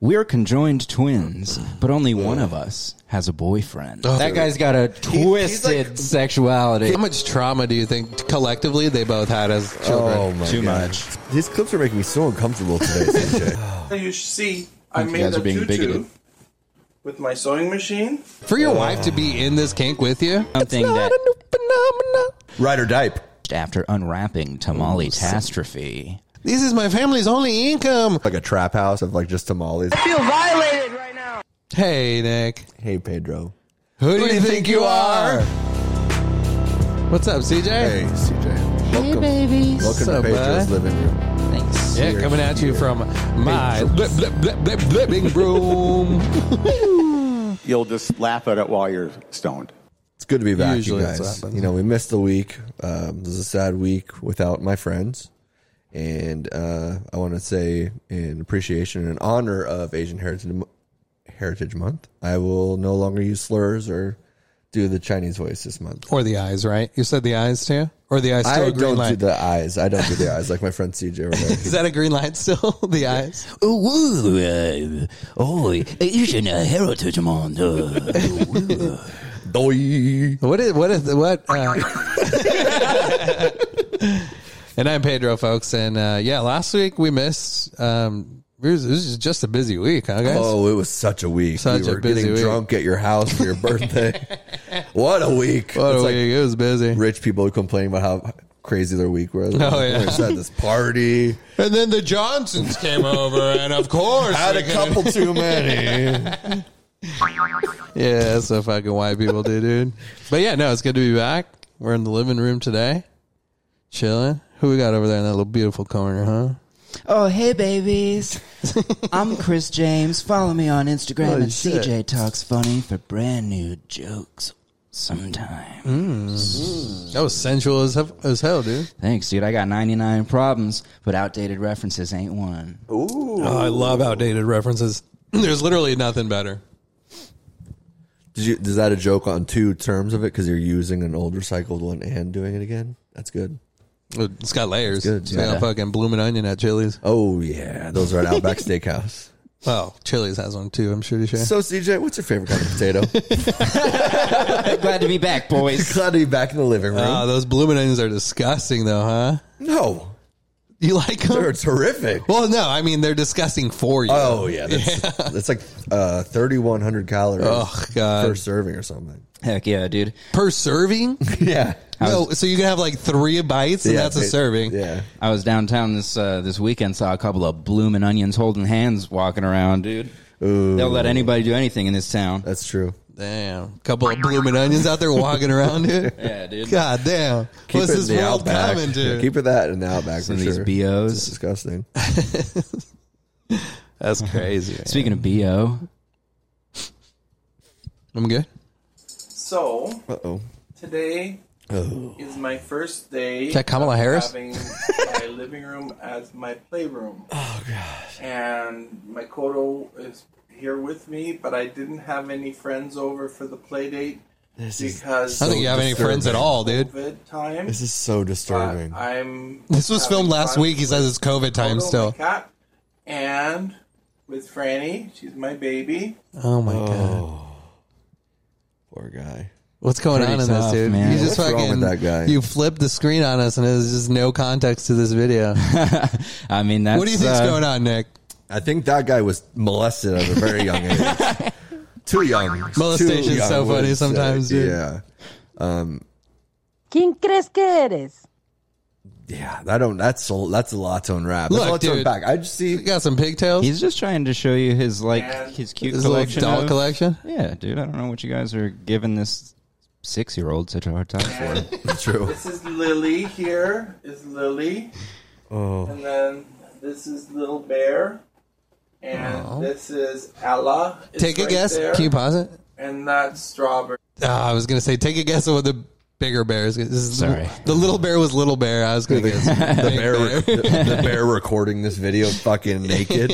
We're conjoined twins, but only one of us has a boyfriend. That guy's got a twisted sexuality. How much trauma do you think collectively they both had as children? Oh my Too God. much. These clips are making me so uncomfortable today, CJ. You should see, I You made guys a are being tutu bigoted. with my sewing machine. For your wife to be in this kink with you? Something that new phenomenon. Ride or dipe. after unwrapping Tamale-tastrophe. This is my family's only income. Like a trap house of like just tamales. I feel violated right now. Hey, Nick. Hey, Pedro. Who do you think you are? What's up, CJ? Hey, CJ. Welcome. babies. Welcome What's to up, Pedro's bud? living room. Thanks. Yeah, coming at you from my living room. You'll just laugh at it while you're stoned. It's good to be back, Usually you that's what guys. happens. You know, we missed a week. This is a sad week without my friends. And I want to say, in appreciation and honor of Asian Heritage Month, I will no longer use slurs or do the Chinese voice this month. Or the eyes, right? You said the eyes too? Or the eyes still I a green don't light? do the eyes. I don't do the eyes like my friend CJ over there. Is that a green light still? The eyes? Asian Heritage Month. Doi. And I'm Pedro, folks. And yeah, last week we missed. It was just a busy week, huh, guys? Oh, it was such a week. Such we a were busy getting week. drunk at your house for your birthday. What a week. What a It's week. It was busy. like rich people complaining about how crazy their week was. Oh, yeah. We just had this party. And then the Johnsons came over, and of course, Had we a couple too many. Yeah, that's what fucking white people do, dude. But yeah, no, it's good to be back. We're in the living room today, chilling. Who we got over there in that little beautiful corner, huh? Oh, hey, babies. I'm Chris James. Follow me on Instagram Holy at shit. CJ Talks Funny for brand new jokes sometimes. That was sensual as hell, dude. Thanks, dude. I got 99 problems, but outdated references ain't one. Ooh. Oh, I love outdated references. There's literally nothing better. Is that a joke on two terms of it? Because you're using an old recycled one and doing it again? That's good. It's got layers. It's good, It's yeah. got fucking blooming onion at Chili's. Oh, yeah. Those are at Outback Steakhouse. Oh, Chili's has one too, I'm sure to share. So, CJ, what's your favorite kind of potato? Glad to be back, boys. Glad to be back in the living room. Those blooming onions are disgusting, though, huh? No. You like them? They're terrific. Well, no, I mean, they're disgusting for you. Oh, yeah. That's like 3,100 calories Oh, God. per serving or something. Heck yeah, dude. Per serving? Yeah. No, so you can have like 3 bites and Yeah, that's a serving. Yeah. I was downtown this weekend, saw a couple of bloomin' onions holding hands walking around, dude. Ooh, They'll let anybody do anything in this town. that's true. Damn. Couple of blooming onions out there walking around, dude. Yeah, dude. God damn. What's this in the world Outback. coming to? Yeah, keep it that in the Outback Some for of these sure. BOs. It's disgusting. That's crazy. Man. Speaking of BO, I'm good. So, Uh-oh. today is my first day Is that Kamala of Harris? having my living room as my playroom. Oh, gosh. And my Kodo is here with me, but I didn't have any friends over for the play date because I don't think you have any friends at all, dude. COVID time. This is so disturbing. This was filmed last week. He says it's COVID time Kodo, still. my cat, and with Franny, she's my baby. Oh, my God. Poor guy. What's going Pretty on in this, tough, dude? man. You just What's wrong fucking, with that guy? You flipped the screen on us and there's just no context to this video. I mean, that's... What do you think's going on, Nick? I think that guy was molested at a very young age. Too young. Molestation's Too young, so funny would say. sometimes, dude. Yeah. ¿Quién crees que eres? Yeah, that's a lot to unwrap. Look, That's a lot to dude. unpack. I just see... You got some pigtails? He's just trying to show you his, like, And his cute His little collection. doll of- collection? Yeah, dude. I don't know what you guys are giving this 6-year-old such a hard time for. True. This is Lily. Here is Lily. Oh. And then this is Little Bear. And this is Ella. It's Take a right guess. there. Can you pause it? And that's Strawberry. I was going to say, take a guess of what the bigger bear is. This is Sorry. The little bear was little bear. I was going to guess. The Big bear, the bear recording this video fucking naked.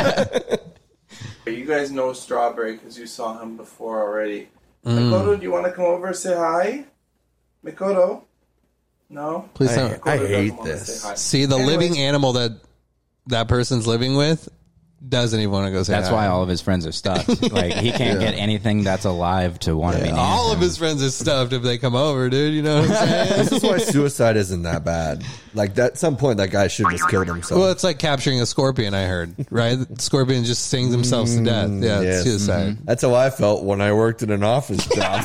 You guys know Strawberry because you saw him before already. Mikoto, do you want to come over and say hi? Mikoto? No? Please I don't. Mikoto doesn't hate wanna this. say hi. See, the Anyways, living animal that person's living with doesn't even want to go say That's hi. why all of his friends are stuffed. Like, he can't get anything that's alive to want to be near all him. of his friends are stuffed if they come over, dude. You know what I'm saying? This is why suicide isn't that bad. Like, at some point, that guy should have just killed himself. Well, it's like capturing a scorpion, I heard, right? The scorpion just stings themselves to death. Yeah, yes. it's suicide. That's how I felt when I worked in an office job.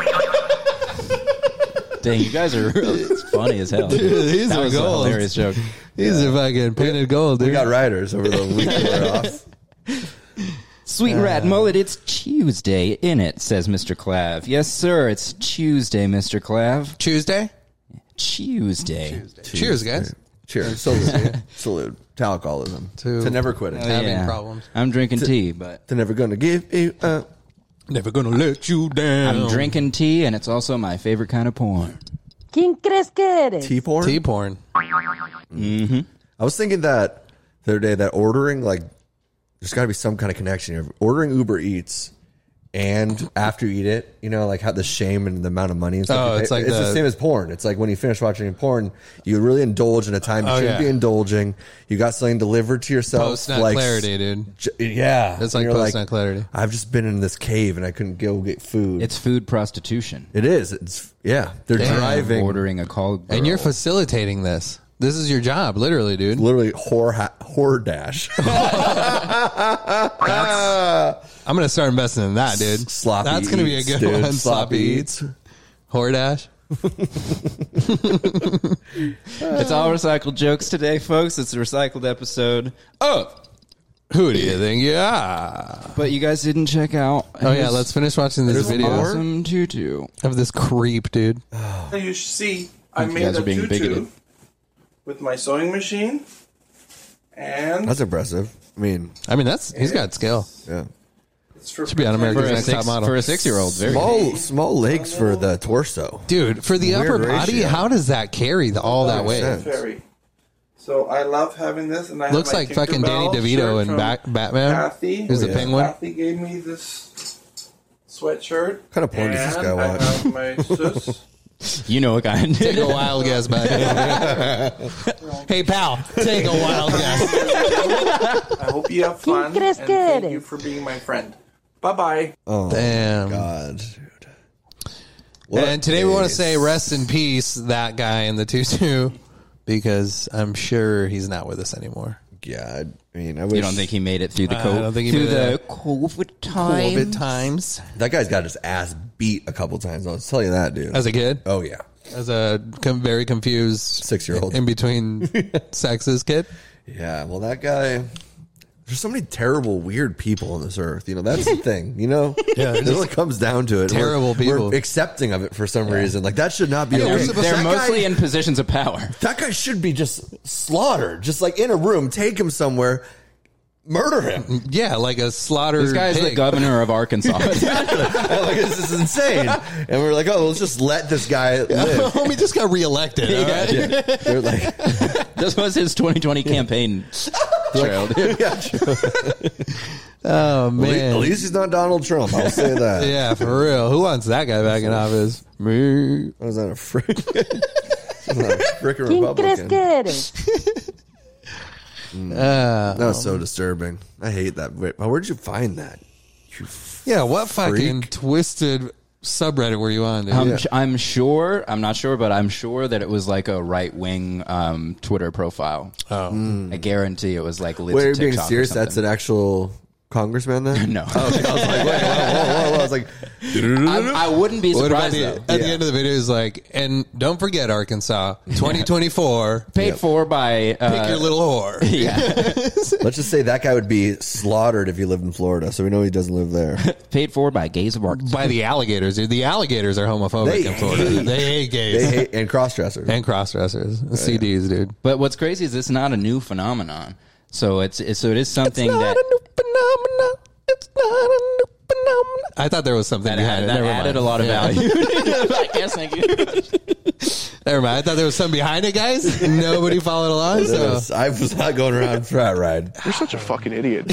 Dang, you guys are it's funny as hell. These That are was a gold. hilarious joke. These are fucking painted gold, dude. We got writers over the week we were off. Sweet Rat Mullet, it's Tuesday, innit, says Mr. Clav. Yes, sir, it's Tuesday, Mr. Clav. Tuesday? Tuesday. Cheers, guys. Cheers. Salute. Salute. To alcoholism. To- To never quitting. Having problems. I'm drinking tea, but To never gonna give you up. Never gonna let you down. I'm drinking tea, and it's also my favorite kind of porn. ¿Quién crees que eres? Tea porn? Tea porn. I was thinking that the other day that ordering, like, there's got to be some kind of connection here. Ordering Uber Eats and after you eat it, you know, like how the shame and the amount of money and stuff. Oh, you pay. it's like the the- same as porn. It's like when you finish watching porn, you really indulge in a time you Oh, shouldn't yeah. be indulging. You got something delivered to yourself. Post-nut like, clarity, dude. Yeah. It's And like you're post-nut clarity. I've just been in this cave and I couldn't go get food. It's food prostitution. It is. It's, yeah. They're Damn. driving. Ordering a call girl. And you're facilitating this. This is your job, literally, dude. Literally whore dash. I'm gonna start investing in that, dude. Sloppy That's gonna be a eats, good dude. one. Sloppy Eats. Hordash. It's all recycled jokes today, folks. It's a recycled episode. Oh, Who do you think? Yeah. but you guys didn't check out. Oh yeah, let's finish watching this There's video more? Awesome tutu. of this creep, dude. You should see, I You made guys a are being tutu bigoted. with my sewing machine, and That's impressive. I mean, He's got skill. yeah. it's for Should be on America's Next Top Model. For a 6-year-old, very good. Small legs for the torso. Dude, for the Weird upper body, ratio. how does that carry all that weight? sense. Very. So I love having this, and I Looks have my like fucking Danny Tinkerbell DeVito shirt in from Batman. Kathy. Who's the penguin? Kathy gave me this sweatshirt. What kind of porn does this guy and watch? I have my sis. You know what kind. Take a wild guess, bud. Hey, pal, take a wild guess. I hope you have fun, crees and que thank eres? you for being my friend. Bye-bye. Oh, Damn. God, dude. What And today we want to a- say rest in peace, that guy in the tutu, because I'm sure he's not with us anymore. Yeah, I mean, I wish. You don't think he made it through the I don't think he through made the it. COVID time? COVID times. that guy's got his ass beat a couple times? I'll tell you that, dude. As a kid? Oh yeah, As a very confused 6-year-old. in between sexes kid? yeah. Well, that guy. There's so many terrible, weird people on this earth. You know, that's the thing. You know, Yeah, it really comes down to it. terrible people. We're accepting of it for some reason. Like that should not be. They're, okay. they're That mostly guy- in positions of power. That guy should be just slaughtered, just like in a room. Take him somewhere, murder him. Yeah, like a slaughtered This guy's the pig. governor of Arkansas. Like, this is insane. And we're like, oh, let's just let this guy live. Homie just got reelected. All right? Yeah. They're like, This was his 2020 campaign trail. dude. yeah, true. Oh, man. At least he's not Donald Trump. I'll say that. Yeah, for real. Who wants that guy back in office? Me. What is that, a frickin' ¿Quién crees que Republican? eres? That was so disturbing. I hate that. Wait, where'd you find that? You Yeah, what fucking freak. twisted subreddit were you on, dude? I'm sure. I'm not sure, but I'm sure that it was like a right wing Twitter profile. Oh. I guarantee it was like. Wait, are you being TikTok or serious? That's something. an actual congressman then? No. Okay, I was like, wait, whoa. I was like, I wouldn't be What about surprised the, though. at the end of the video is like, and don't forget Arkansas, 2024. Paid for by Pick your little whore. yeah, let's just say that guy would be slaughtered if he lived in Florida. So we know he doesn't live there. paid for by gays of Arkansas. By the alligators, dude. The alligators are homophobic They in Florida. hate- They hate gays. They hate and cross-dressers. and cross-dressers. CDs, dude. But what's crazy is it's not a new phenomenon. So it is something It's not that a new phenomenon. It's not a new phenomenon. I thought there was something that, behind it. that Never added mind. a lot of Yeah. value. I guess. Thank you. Never mind. I thought there was something behind it, guys. Nobody followed along. So I was not going around for that ride. You're such a fucking idiot.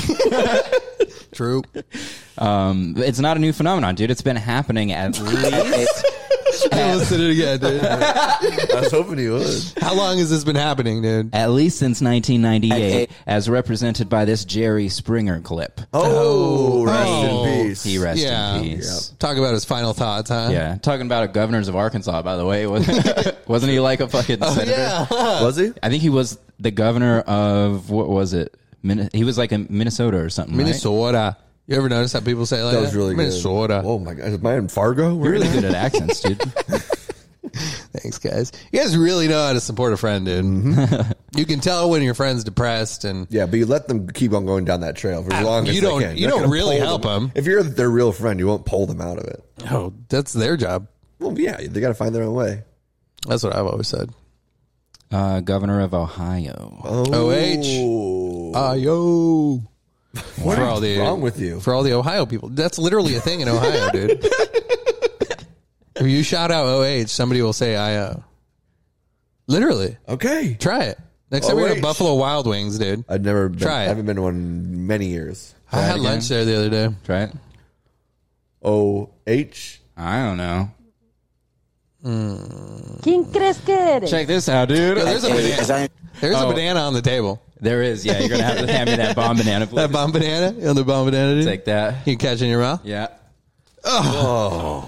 true. It's not a new phenomenon, dude. It's been happening at least. listen to it again, dude. I was hoping he would. How long has this been happening, dude? At least since 1998, as represented by this Jerry Springer clip. Oh, rest in peace. He rest in peace. Talk about his final thoughts, huh? Yeah, talking about a governors of Arkansas, by the way. Wasn't he like a fucking senator? Yeah. Was he? I think he was the governor of, what was it? He was like in Minnesota or something, Minnesota. Right? You ever notice how people say like That was really good. Minnesota. Oh my god, am I in Fargo? You're really good at accents, dude. Thanks, guys. You guys really know how to support a friend, dude. Mm-hmm. You can tell when your friend's depressed, and Yeah, but you let them keep on going down that trail for as long as you they don't- can. you You're not don't gonna really pull help them. If you're their real friend, you won't pull them out of it. oh, that's their job. Well, yeah, they got to find their own way. That's what I've always said. Governor of Ohio. OH. Yo. What For all is the- wrong with you? For all the Ohio people. That's literally a thing in Ohio, dude. If you shout out OH, somebody will say IO. Literally. Okay, Try it. Next time we go to OH. Buffalo Wild Wings, dude. I've never been, Try it. I haven't been to one in many years. I had again. lunch there the other day. Try it. OH. I don't know. ¿Quién crees que eres? Check this out, dude. Yo, there's a banana. There's a banana on the table. There is. Yeah, you're going to have to hand me that bomb banana, please. That bomb banana? You know the bomb banana, dude? Take that. You can catch it in your mouth? Yeah. Oh,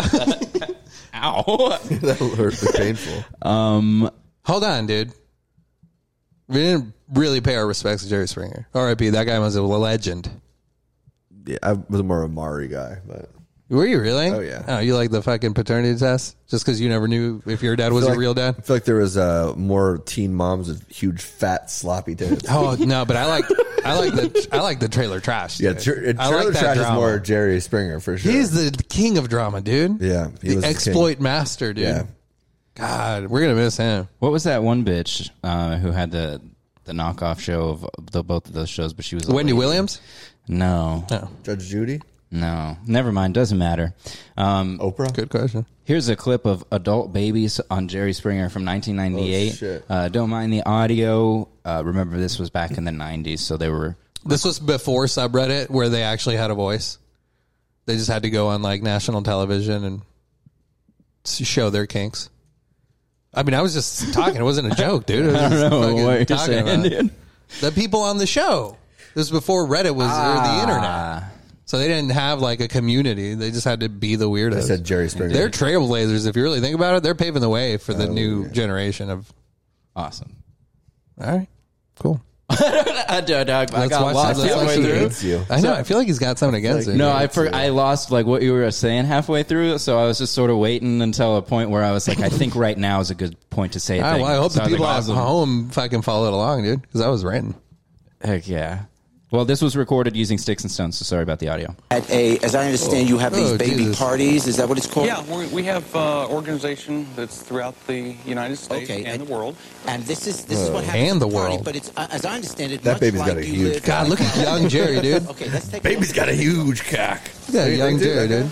Ow. that hurt. Painful. Hold on, dude. We didn't really pay our respects to Jerry Springer. R.I.P. That guy was a legend. Yeah, I was more a Maury guy, but Were you really? Oh, yeah. Oh, you like the fucking paternity test? Just because you never knew if your dad was I your feel real like- dad? I feel like there was more teen moms with huge, fat, sloppy tits. Oh no, but I like the trailer trash. Yeah, dude. I Trailer like that Trash is drama. more Jerry Springer for sure. He's the king of drama, dude. Yeah, he the was the exploit master, dude. Yeah. God, we're gonna miss him. What was that one bitch who had the knockoff show of both of those shows, but she was a Wendy lady? Williams. No. Oh, Judge Judy, No. Never mind. Doesn't matter. Oprah. good question. Here's a clip of adult babies on Jerry Springer from 1998. Oh, shit. Don't mind the audio. Remember, this was back in the 90s, so they were... This was before subreddit, where they actually had a voice. They just had to go on like national television and show their kinks. I mean, I was just talking. It wasn't a joke, dude. I don't know fucking what you're talking saying, about dude. the people on the show. This was before Reddit was or the internet. So they didn't have like a community. They just had to be the weirdos. I said Jerry Springer. They're trailblazers. If you really think about it, they're paving the way for the new generation of. Awesome. All right, cool. I got watch lost this. Let's halfway watch through. it. hates you. I know. I feel like he's got something against it. No, I lost like what you were saying halfway through, so I was just sort of waiting until a point where I was like, I think right now is a good point to say a All right, thing. well, I hope So the was people like, at awesome. home fucking followed along, dude, because I was ranting. Heck yeah. Well, this was recorded using sticks and stones, so sorry about the audio. At a, as I understand, you have these Oh, baby Jesus. parties. Is that what it's called? Yeah, we have organization that's throughout the United States and the world. And this is what happens. And at the party, world. But it's as I understand it, That much baby's like got a you huge live- God, look at young Jerry, dude. Okay, let's take Baby's got a huge cock. Look at young Jerry, dude.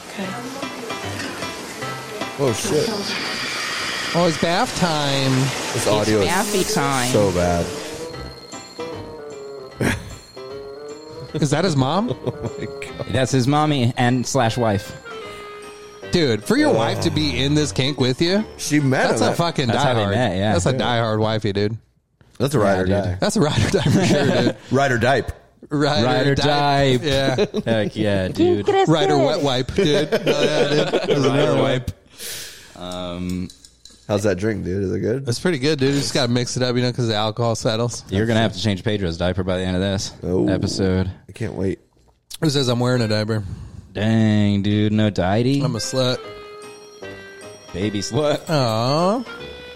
Oh shit! Oh, it's bath time. This audio is so bad. Is that his mom? That's his mommy and / wife. Dude, for your wife to be in this kink with you, She met that's him. a fucking That's how they diehard. met, yeah. That's a diehard wifey, dude. That's a ride or Yeah, die. That's a ride or die for sure, dude. Ride or dipe. Ride or die. Yeah. Heck yeah, ¿Quién dude. crees que Ride or wet eres? wipe, dude. Oh, yeah, dude. There's another wipe. How's that drink, dude? Is it good? That's pretty good, dude. You just got to mix it up, you know, because the alcohol settles. You're going to have to change Pedro's diaper by the end of this Oh. episode. I can't wait. Who says I'm wearing a diaper? Dang, dude. No deity. I'm a slut. Baby slut. Aww.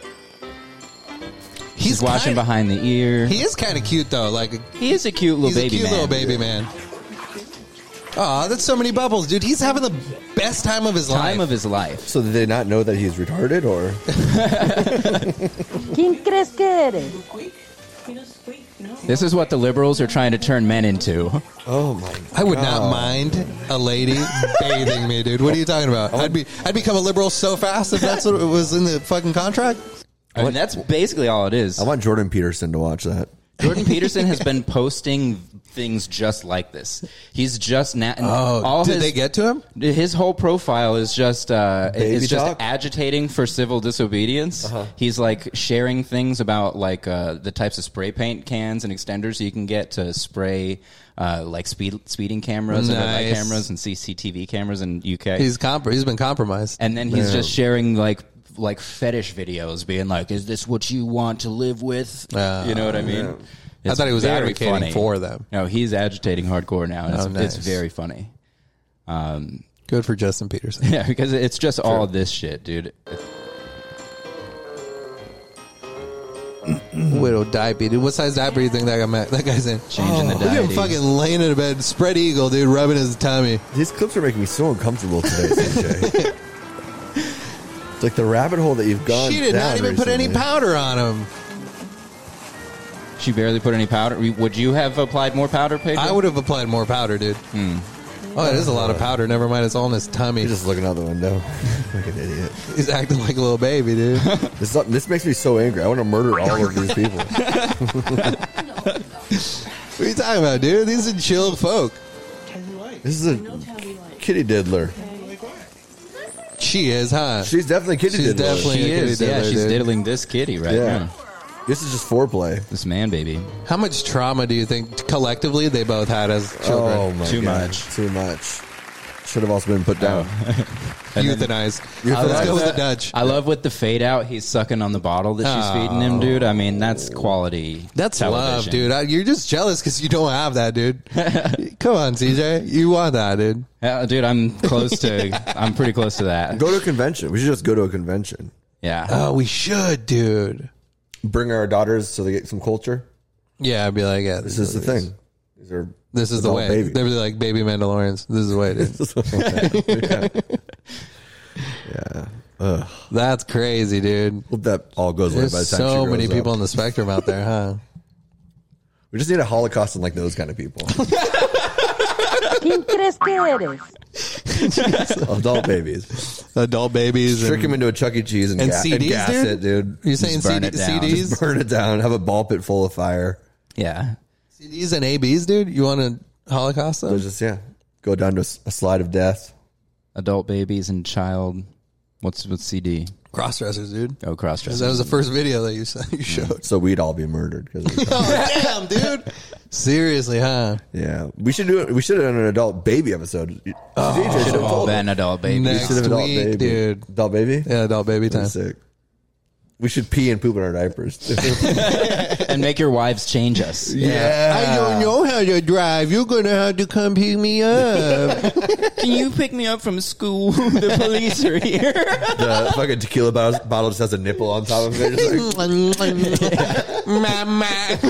He's washing behind the ear. He is kind of cute, though. Like, He is a cute little he's baby a cute man. little baby man. Aw, that's so many bubbles, dude. He's having the best time of his life. Time of his life. So did they not know that he's retarded, or ¿Quién crees que eres? This is what the liberals are trying to turn men into. oh my? I would not mind a lady bathing me, dude. What are you talking about? I'd become a liberal so fast if that's what it was in the fucking contract. I mean, that's basically all it is. I want Jordan Peterson to watch that. Jordan Peterson has been posting things just like this. He's just did they get to him? His whole profile is just talk? agitating for civil disobedience. He's like sharing things about like the types of spray paint cans and extenders you can get to spray like speeding cameras and red light cameras and CCTV cameras in UK. He's been compromised. And then he's just sharing like fetish videos, being like, "Is this what you want to live with?" You know what I mean? I thought he was very advocating funny. for them. No, he's agitating hardcore now. And nice. It's very funny. Good for Justin Peterson. Yeah, because it's just all this shit, dude. Widow diaper, dude. What size diaper do you think that guy's in? Changing the Look at him diaper. fucking laying in bed, spread eagle, dude, rubbing his tummy. These clips are making me so uncomfortable today, CJ. It's like the rabbit hole that you've gone She did down not even put any recently. powder on him. She barely put any powder. Would you have applied more powder, Pedro? I would have applied more powder, dude. Oh, it is a lot of powder. Never mind, it's all in his tummy. He's just looking out the window. Like an idiot. He's acting like a little baby, dude. This makes me so angry. I want to murder all of these people. What are you talking about, dude? These are chill folk. This is a kitty diddler. She is, huh? She's definitely a kitty She's diddler. definitely She a kitty is. Yeah, diddler, she's dude. diddling this kitty right Yeah. now. This is just foreplay. This man baby. How much trauma do you think collectively they both had as children? Oh my Too God. much. Too much. Should have also been put down. Euthanized. I Let's like go with the that. Dutch. I love with the fade out. He's sucking on the bottle that she's feeding him, dude. I mean, that's quality. That's television. love, dude. You're just jealous because you don't have that, dude. Come on, CJ. You want that, dude. Dude, I'm close to. I'm pretty close to that. Go to a convention. We should just go to a convention. Yeah. Oh, we should, dude. Bring our daughters so they get some culture. Yeah, I'd be like, yeah, This is the thing. These are This is the adult way. babies. They'd be like baby Mandalorians. This is the way, dude. Yeah. Ugh. That's crazy, dude. Hope that all goes away There's by the time so she grows many up. people on the spectrum out there, huh? We just need a Holocaust and like those kind of people. ¿Quién crees que eres? Adult babies. Adult babies. Trick them into a Chuck E. Cheese and, and and CDs, gas dude? it, dude. You're saying burn it down. CDs? Just burn it down. Have a ball pit full of fire. Yeah. CDs and ABs, dude? You want to Holocaust them? So just, go down to a slide of death. Adult babies and child. What's CD? Crossdressers, dude. Oh, cross-dressing. That was the first video that you showed. So we'd all be murdered. Oh, damn, dude. Seriously, huh? Yeah. We should do it. We should have done an adult baby episode. DJ should have Oh, told us. Ben, adult baby. Next Should have adult week, baby. dude. Adult baby? Yeah, adult baby time. That's sick. We should pee and poop in our diapers. And make your wives change us. I don't know how to drive. You're going to have to come pick me up. Can you pick me up from school? The police are here. The fucking tequila bottle just has a nipple on top of it. Just like, Mama.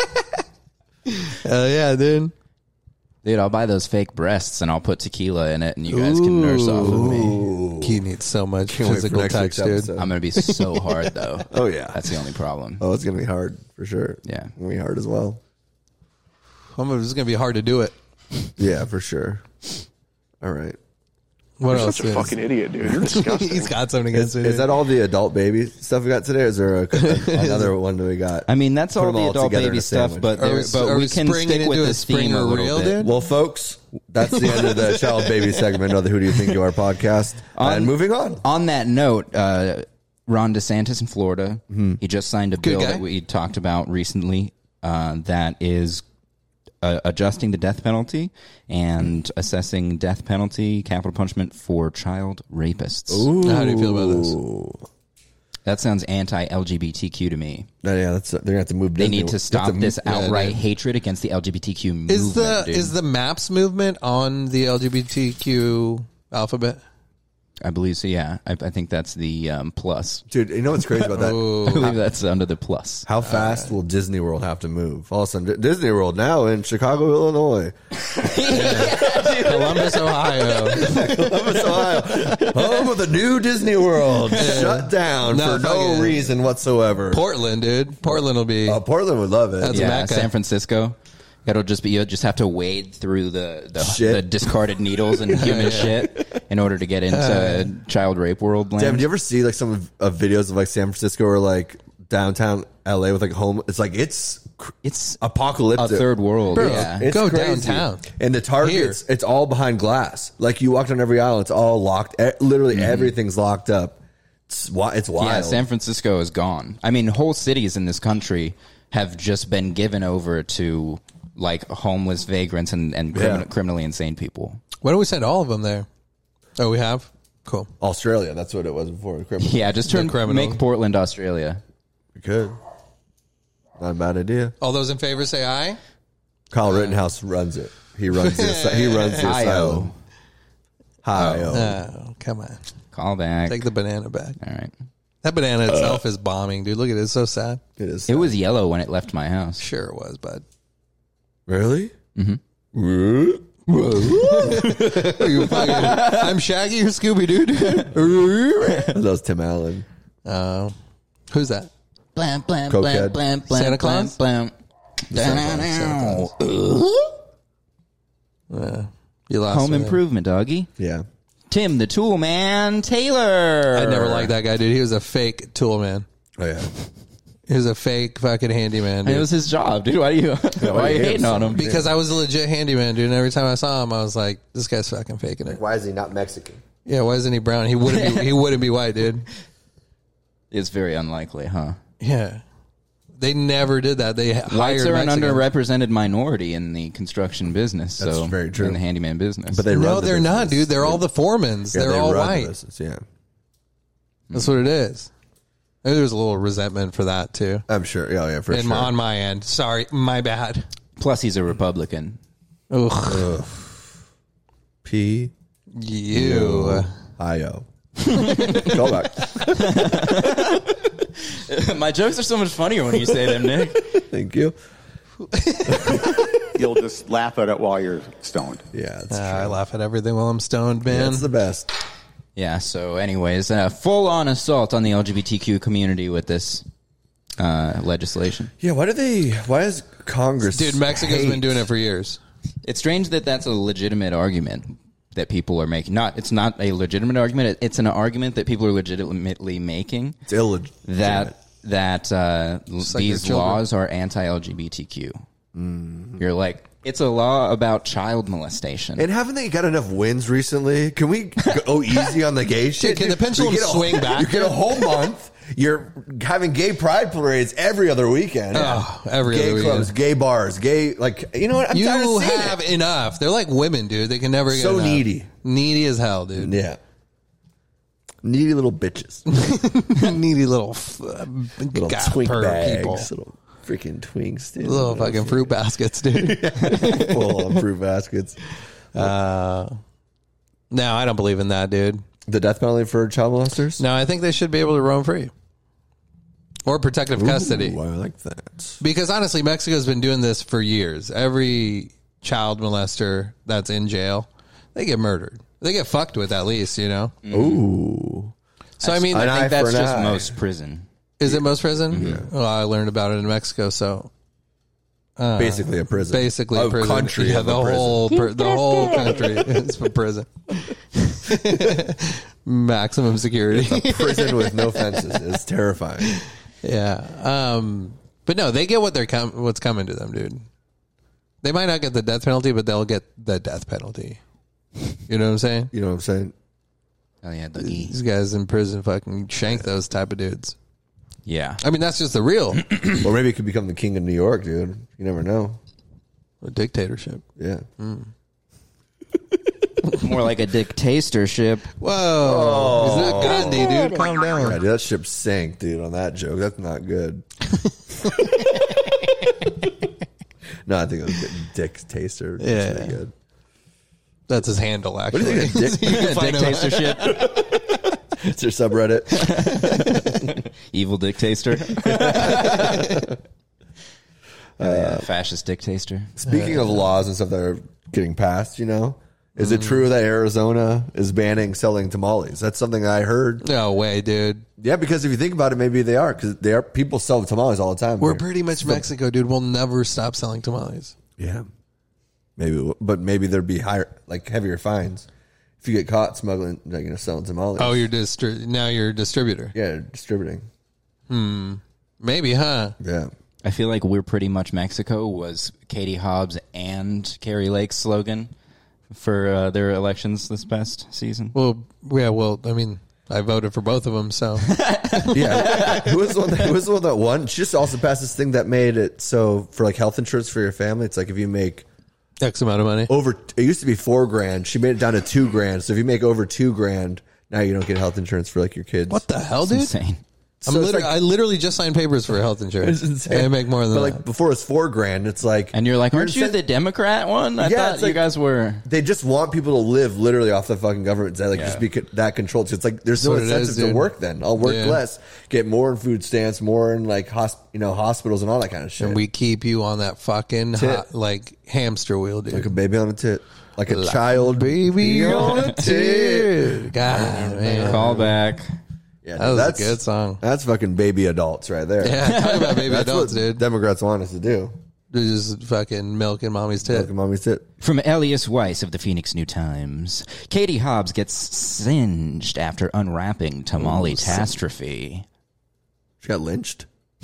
Yeah, dude. Dude, I'll buy those fake breasts and I'll put tequila in it and you guys can nurse off of me. He needs so much Can't wait for physical next touch, week's dude. episode. I'm going to be so hard, though. Oh, yeah. That's the only problem. Oh, it's going to be hard for sure. Yeah. It's going to be hard as well. It's going to be hard to do it. Yeah, for sure. All right. What You're else? such a fucking idiot, dude. You're disgusting. He's got something against it. Is that all the adult baby stuff we got today? Or is there another one that we got? I mean, that's Put all them the all adult together in baby a stuff, sandwich. but, Are we- but are we we can springing stick with into a this theme spring a or little reel, bit. dude? Well, folks, that's the end of the child baby segment of the Who Do You Think You Are podcast. And moving on. On that note, Ron DeSantis in Florida, he just signed a bill guy. that we talked about recently that is adjusting the death penalty and assessing death penalty, capital punishment for child rapists. How do you feel about this? That sounds anti-LGBTQ to me. Yeah, they're going to have to move They Disney. need to stop this yeah, outright dude. hatred against the LGBTQ movement. dude. Is the MAPS movement on the LGBTQ alphabet? I believe so, yeah. I think that's the plus. Dude, you know what's crazy about that? I believe that's under the plus. How fast will Disney World have to move? All of a sudden, Disney World now in Chicago, Illinois. Columbus, Ohio. Columbus, Ohio. Home of the new Disney World. Shut down No, for no fucking- reason whatsoever. Portland, dude. Portland will be. Portland would love it. That's Yeah, Mecca. San Francisco. It'll just be, you'll just have to wade through Shit. the discarded needles and human shit in order to get into child rape world land. Damn, do you ever see like some of videos of like San Francisco or like downtown LA with like home. It's like it's apocalyptic. A third world. Bro, yeah. It's go crazy. downtown. And the Targets, it's all behind glass. Like you walk down every aisle, it's all locked. Literally everything's locked up. It's wild. Yeah, San Francisco is gone. I mean, whole cities in this country have just been given over to like homeless vagrants and criminally insane people. Why don't we send all of them there? Oh, we have? Cool. Australia, that's what it was before. Criminal. Yeah, just make Portland, Australia. We could. Not a bad idea. All those in favor say aye. Kyle Rittenhouse runs it. He runs the asylum. Hi-oh. Oh, come on. Call back. Take the banana back. All right. That banana itself is bombing, dude. Look at it. It's so sad. It is. It was yellow when it left my house. Sure it was, bud. Really? Mm-hmm. I'm Shaggy, you're Scooby Doo. That was Tim Allen. Who's that? Blam, blam, Cokehead. blam, blam, blam, Santa Claus? blam, Santa You lost Home me there. improvement, doggy. Yeah. Tim the Tool Man Taylor. I never liked that guy, dude. He was a fake tool man. Oh, yeah. He was a fake fucking handyman, dude. It was his job, dude. Why are you hating on him? Because I was a legit handyman, dude. And every time I saw him, I was like, this guy's fucking faking it. Why is he not Mexican? Yeah, why isn't he brown? He wouldn't be white, dude. It's very unlikely, huh? Yeah. They never did that. They Whites hired are an Mexicans. underrepresented minority in the construction business. That's so very true. In the handyman business. But they run No, the they're not, business. dude. They're all the foremans. Yeah, they're they all run the white. business, yeah. That's what it is. Maybe there's a little resentment for that, too. I'm sure. Yeah, for sure. On my end. Sorry, my bad. Plus, he's a Republican. Ugh. P. You. I-O. Go back. My jokes are so much funnier when you say them, Nick. Thank you. You'll just laugh at it while you're stoned. Yeah, that's I laugh at everything while I'm stoned, man. That's the best. Yeah, so anyways, full-on assault on the LGBTQ community with this legislation. Yeah, why is Congress... Dude, Mexico's been doing it for years. It's strange that that's a legitimate argument that people are making. It's not a legitimate argument. It's an argument that people are legitimately making. It's illegitimate. That these laws are anti-LGBTQ. You're like, it's a law about child molestation. And haven't they got enough wins recently? Can we go easy on the gay shit? Dude, can the pendulum swing back? You get a whole month. You're having gay pride parades every other weekend. Oh, every gay other clubs, weekend. gay bars, gay, like, you know what? I'm tired You of seeing have it. enough. They're like women, dude. They can never get So enough. needy. Needy as hell, dude. Yeah. Needy little bitches. Needy little Little twink bags. people. Little freaking twinks, dude. Little fucking fruit baskets, dude. Full of fruit baskets. No, I don't believe in that, dude. The death penalty for child molesters? No, I think they should be able to roam free. Or protective custody. Ooh, I like that. Because honestly, Mexico's been doing this for years. Every child molester that's in jail, they get murdered. They get fucked with at least, you know? Ooh. So, I mean, An I eye think that's for an just eye. most prison. is it most prison? Well, I learned about it in Mexico, so. Basically a prison. Basically a prison. Country Yeah, of a prison. the whole country is for prison. Maximum security. A prison with no fences. It's terrifying. Yeah. But no, they get what's coming to them, dude. They might not get the death penalty, but they'll get the death penalty. You know what I'm saying? You know what I'm saying? Oh yeah, These guys in prison fucking shank those type of dudes. yeah. I mean, that's just the real Or maybe it could become the king of New York, dude. You never know. dictatorship. Yeah. More like a dictatorship. Whoa. He's not Gandhi, dude. Calm down. Yeah, dude, that ship sank, dude, on that joke. That's not good. No, I think it was good. Dick Taster. That's Yeah. pretty good. That's his handle, What do actually. you think? Dictatorship. It's your subreddit. Evil dictator. Fascist dictator. Speaking of laws and stuff that are getting passed, you know, is it true that Arizona is banning selling tamales? That's something I heard. No way, dude. Yeah, because if you think about it, maybe they are, because people sell tamales all the time. We're pretty much Mexico, dude. We'll never stop selling tamales. Yeah, maybe, but maybe there'd be heavier fines if you get caught smuggling, selling tamales. Oh, now you're a distributor. Yeah, distributing. Maybe, huh? Yeah. I feel like We're Pretty Much Mexico was Katie Hobbs and Carrie Lake's slogan for their elections this past season. Well, yeah, I mean, I voted for both of them, so. Yeah. Who was the one that won? She just also passed this thing that made it so for like health insurance for your family, it's like if you make X amount of money. it used to be $4,000. She made it down to $2,000. So if you make over $2,000, now you don't get health insurance for like your kids. What the hell, dude? Insane. I literally just signed papers for health insurance. It's insane. And I make more than but that. Like before it was $4,000. It's like, And you're like, aren't you the Democrat one? I thought you guys were. They just want people to live literally off the fucking government. They just be that controlled. So it's like there's no incentive to work. Then I'll work less, get more in food stamps, more in like hospitals and all that kind of shit. And we keep you on that fucking like hamster wheel, dude. Like a baby on a tit, like a child baby on a tit. God, man. Call back. Yeah, that was a good song. That's fucking baby adults right there. Yeah, talk about baby that's adults, what dude. Democrats want us to do. They're just fucking milking mommy's tit. Milking mommy's tit. From Elias Weiss of the Phoenix New Times, Katie Hobbs gets singed after unwrapping tamale-tastrophe. She got lynched.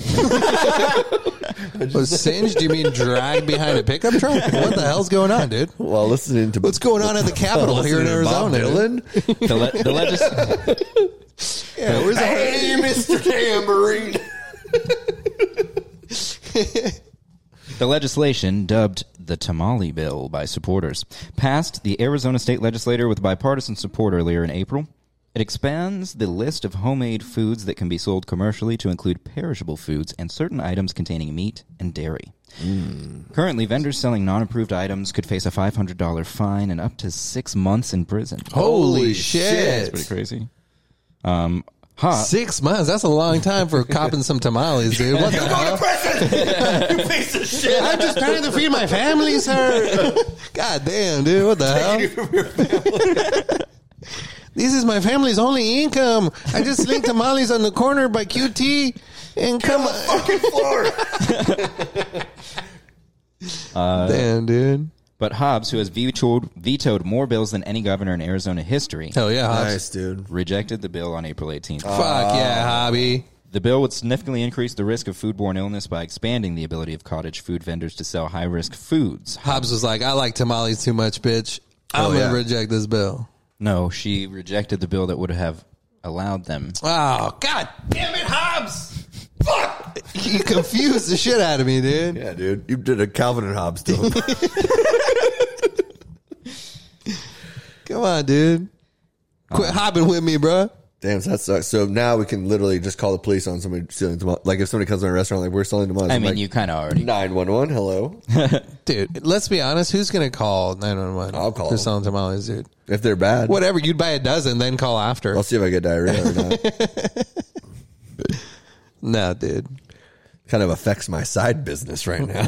Was singed? Do you mean dragged behind a pickup truck? What the hell's going on, dude? Well, listening to what's going on at the Capitol here in Arizona? Yeah, where's hey, Mr. Tambourine? The legislation, dubbed the Tamale Bill by supporters, passed the Arizona state legislature with bipartisan support earlier in April. It expands the list of homemade foods that can be sold commercially to include perishable foods and certain items containing meat and dairy. Currently, vendors selling non-approved items could face a $500 fine and up to 6 months in prison. Holy shit. That's pretty crazy. 6 months? That's a long time for copping some tamales, dude. What the hell? You piece of shit. I'm just trying to feed my family, sir. God damn, dude. What the hell? This is my family's only income. I just sling tamales on the corner by QT and come on the fucking floor. Damn, dude. But Hobbs, who has vetoed more bills than any governor in Arizona history, hell yeah, Hobbs. Nice, dude. rejected the bill on April 18th. Fuck yeah, Hobby. The bill would significantly increase the risk of foodborne illness by expanding the ability of cottage food vendors to sell high-risk foods. Hobbs was like, I like tamales too much, bitch. I'm going to reject this bill. No, she rejected the bill that would have allowed them. Oh, God damn it, Hobbs! Fuck! You confused the shit out of me, dude. Yeah, dude. You did a Calvin and Hobbes to him. Come on, dude. Quit hopping with me, bro. Damn, that sucks. So now we can literally just call the police on somebody stealing tamales. Like if somebody comes to a restaurant, like we're selling tamales. I mean, like, you kind of already. 911, hello. Dude, let's be honest. Who's going to call 911? I'll call for them. selling tamales, dude. If they're bad. Whatever. You'd buy a dozen, then call after. I'll see if I get diarrhea or not. No, dude. Kind of affects my side business right now.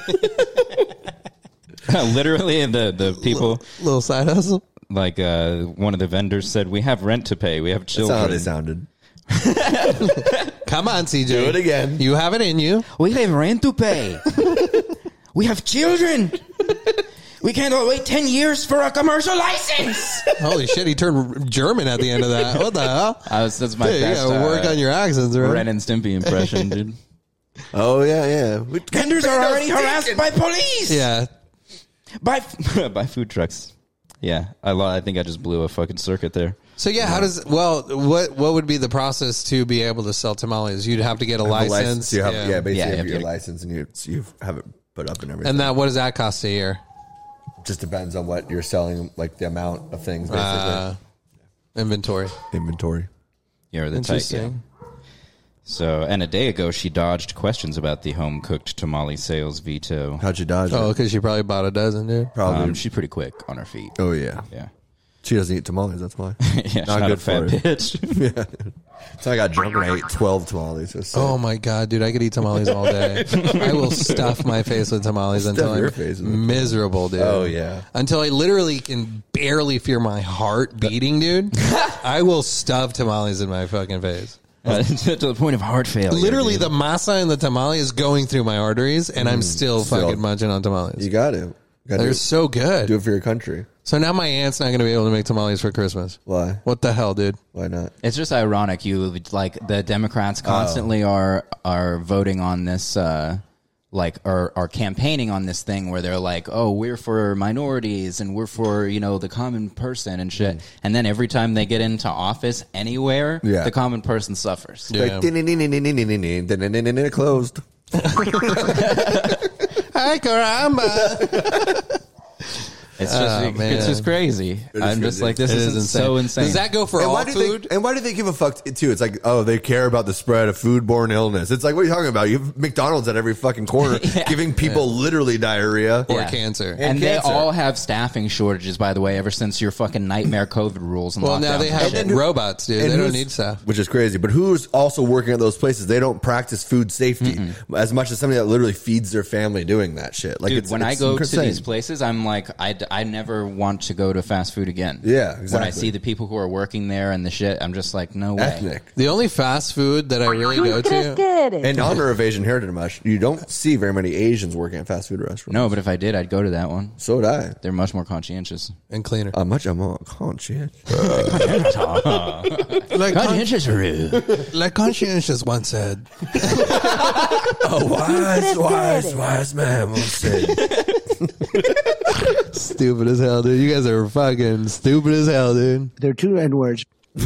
Literally, and the people. Little side hustle. Like one of the vendors said, we have rent to pay. We have children. That's how they sounded. Come on, CJ. Do it again. You have it in you. We have rent to pay. We have children. We can't wait 10 years for a commercial license. Holy shit, he turned German at the end of that. What the hell? That's my Dude, best. you gotta work on your accents, right? Ren and Stimpy impression, dude. Oh, yeah. Vendors are already harassed by police. Yeah. By food trucks. Yeah, I think I just blew a fucking circuit there. So yeah, what would be the process to be able to sell tamales? You'd have to get a license. You have, basically Yeah, you you have have your to- license and you have it put up and everything. And what does that cost a year? just depends on what you're selling, like the amount of things, basically. Inventory. Yeah, the tight, yeah. So, and a day ago, she dodged questions about the home-cooked tamale sales veto. How'd you dodge Oh, it? because she probably bought a dozen, dude. Probably. She's pretty quick on her feet. Oh, yeah. Yeah. She doesn't eat tamales, that's why. Yeah, she's not a fat bitch. Yeah. So I got drunk and I ate 12 tamales. Oh my god, dude! I could eat tamales all day. I will stuff my face with tamales until I'm miserable, dude. Oh yeah, until I literally can barely feel my heart beating, dude. I will stuff tamales in my fucking face. To the point of heart failure. Literally, the masa in the tamale is going through my arteries, and I'm still fucking munching on tamales. You got to. They're so good. Do it for your country. So now my aunt's not going to be able to make tamales for Christmas. Why? What the hell, dude? Why not? It's just ironic. You like the Democrats constantly are voting on this, are campaigning on this thing where they're like, oh, we're for minorities and we're for the common person and shit. And then every time they get into office anywhere, the common person suffers. Yeah. Like, closed. Ay, caramba. It's just crazy. I'm just like, this is so insane. Does that go for all food? And why do they give a fuck too? It's like, oh, they care about the spread of foodborne illness. It's like, what are you talking about? You have McDonald's at every fucking corner giving people literally diarrhea or cancer. And they all have staffing shortages, by the way, ever since your fucking nightmare COVID rules. And well, now they have robots, dude. They don't need staff. Which is crazy. But who's also working at those places? They don't practice food safety as much as somebody that literally feeds their family doing that shit. Like, dude, when I go to these places, I'm like, I never want to go to fast food again. Yeah, exactly. When I see the people who are working there and the shit, I'm just like, no way. Ethnic. The only fast food that I really go to, in honor of Asian Heritage Month, you don't see very many Asians working at fast food restaurants. No, but if I did, I'd go to that one. So would I. They're much more conscientious and cleaner. Much more conscientious. Like conscientious. Like conscientious once said. A wise man once said. Stupid as hell, dude. You guys are fucking stupid as hell, dude. They're two N-words. Is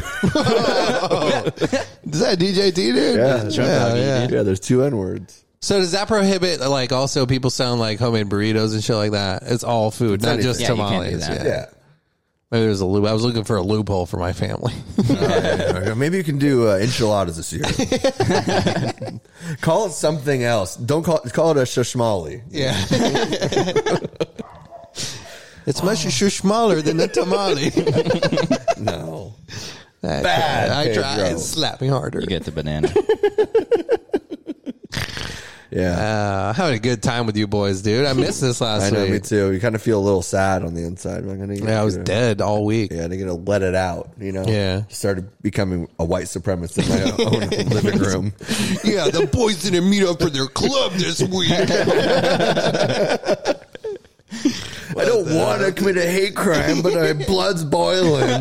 that DJT, dude? Yeah, there's two N-words. So does that prohibit, like, also people selling, like, homemade burritos and shit like that? It's all food, not just tamales. You can't do that. Yeah. Maybe there's a loop. I was looking for a loophole for my family. Maybe you can do enchiladas this year. Call it something else. Don't call it a shashmali. Yeah. It's much smaller than a tamale. No. Bad. I tried. Slap me harder. You get the banana. Yeah. Having a good time with you boys, dude. I missed this last week. I know, me too. You kind of feel a little sad on the inside. I was dead all week. Yeah, they're going to let it out, Yeah. Started becoming a white supremacist in my own living room. Yeah, the boys didn't meet up for their club this week. I don't want to commit a hate crime, but my blood's boiling.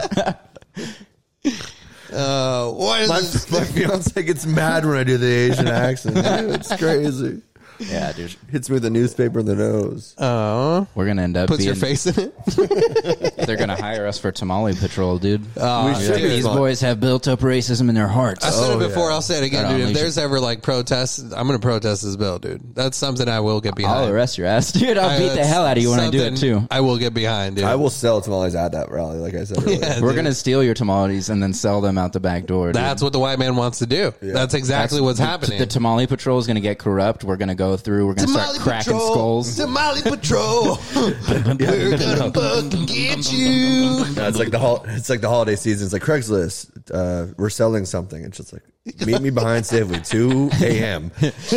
My fiance gets mad when I do the Asian accent. Dude, it's crazy. Yeah, dude. Hits me with a newspaper in the nose. Oh. We're going to end up Puts your face in it? They're going to hire us for Tamale Patrol, dude. These boys have built up racism in their hearts. I said it before, I'll say it again, dude. If there's ever, like, protests, I'm going to protest this bill, dude. That's something I will get behind. I'll arrest your ass, dude. I'll beat the hell out of you when I do it, too. I will get behind, dude. I will sell tamales at that rally, like I said earlier. Yeah, We're going to steal your tamales and then sell them out the back door, dude. That's what the white man wants to do. Yeah. That's exactly what's happening. The Tamale Patrol is going to get corrupt. We're going to go through. We're going to start cracking skulls. Tamale Patrol. We're gonna fucking get you. No, it's like the holiday season. It's like Craigslist. We're selling something. It's just like, meet me behind Safely, 2 a.m.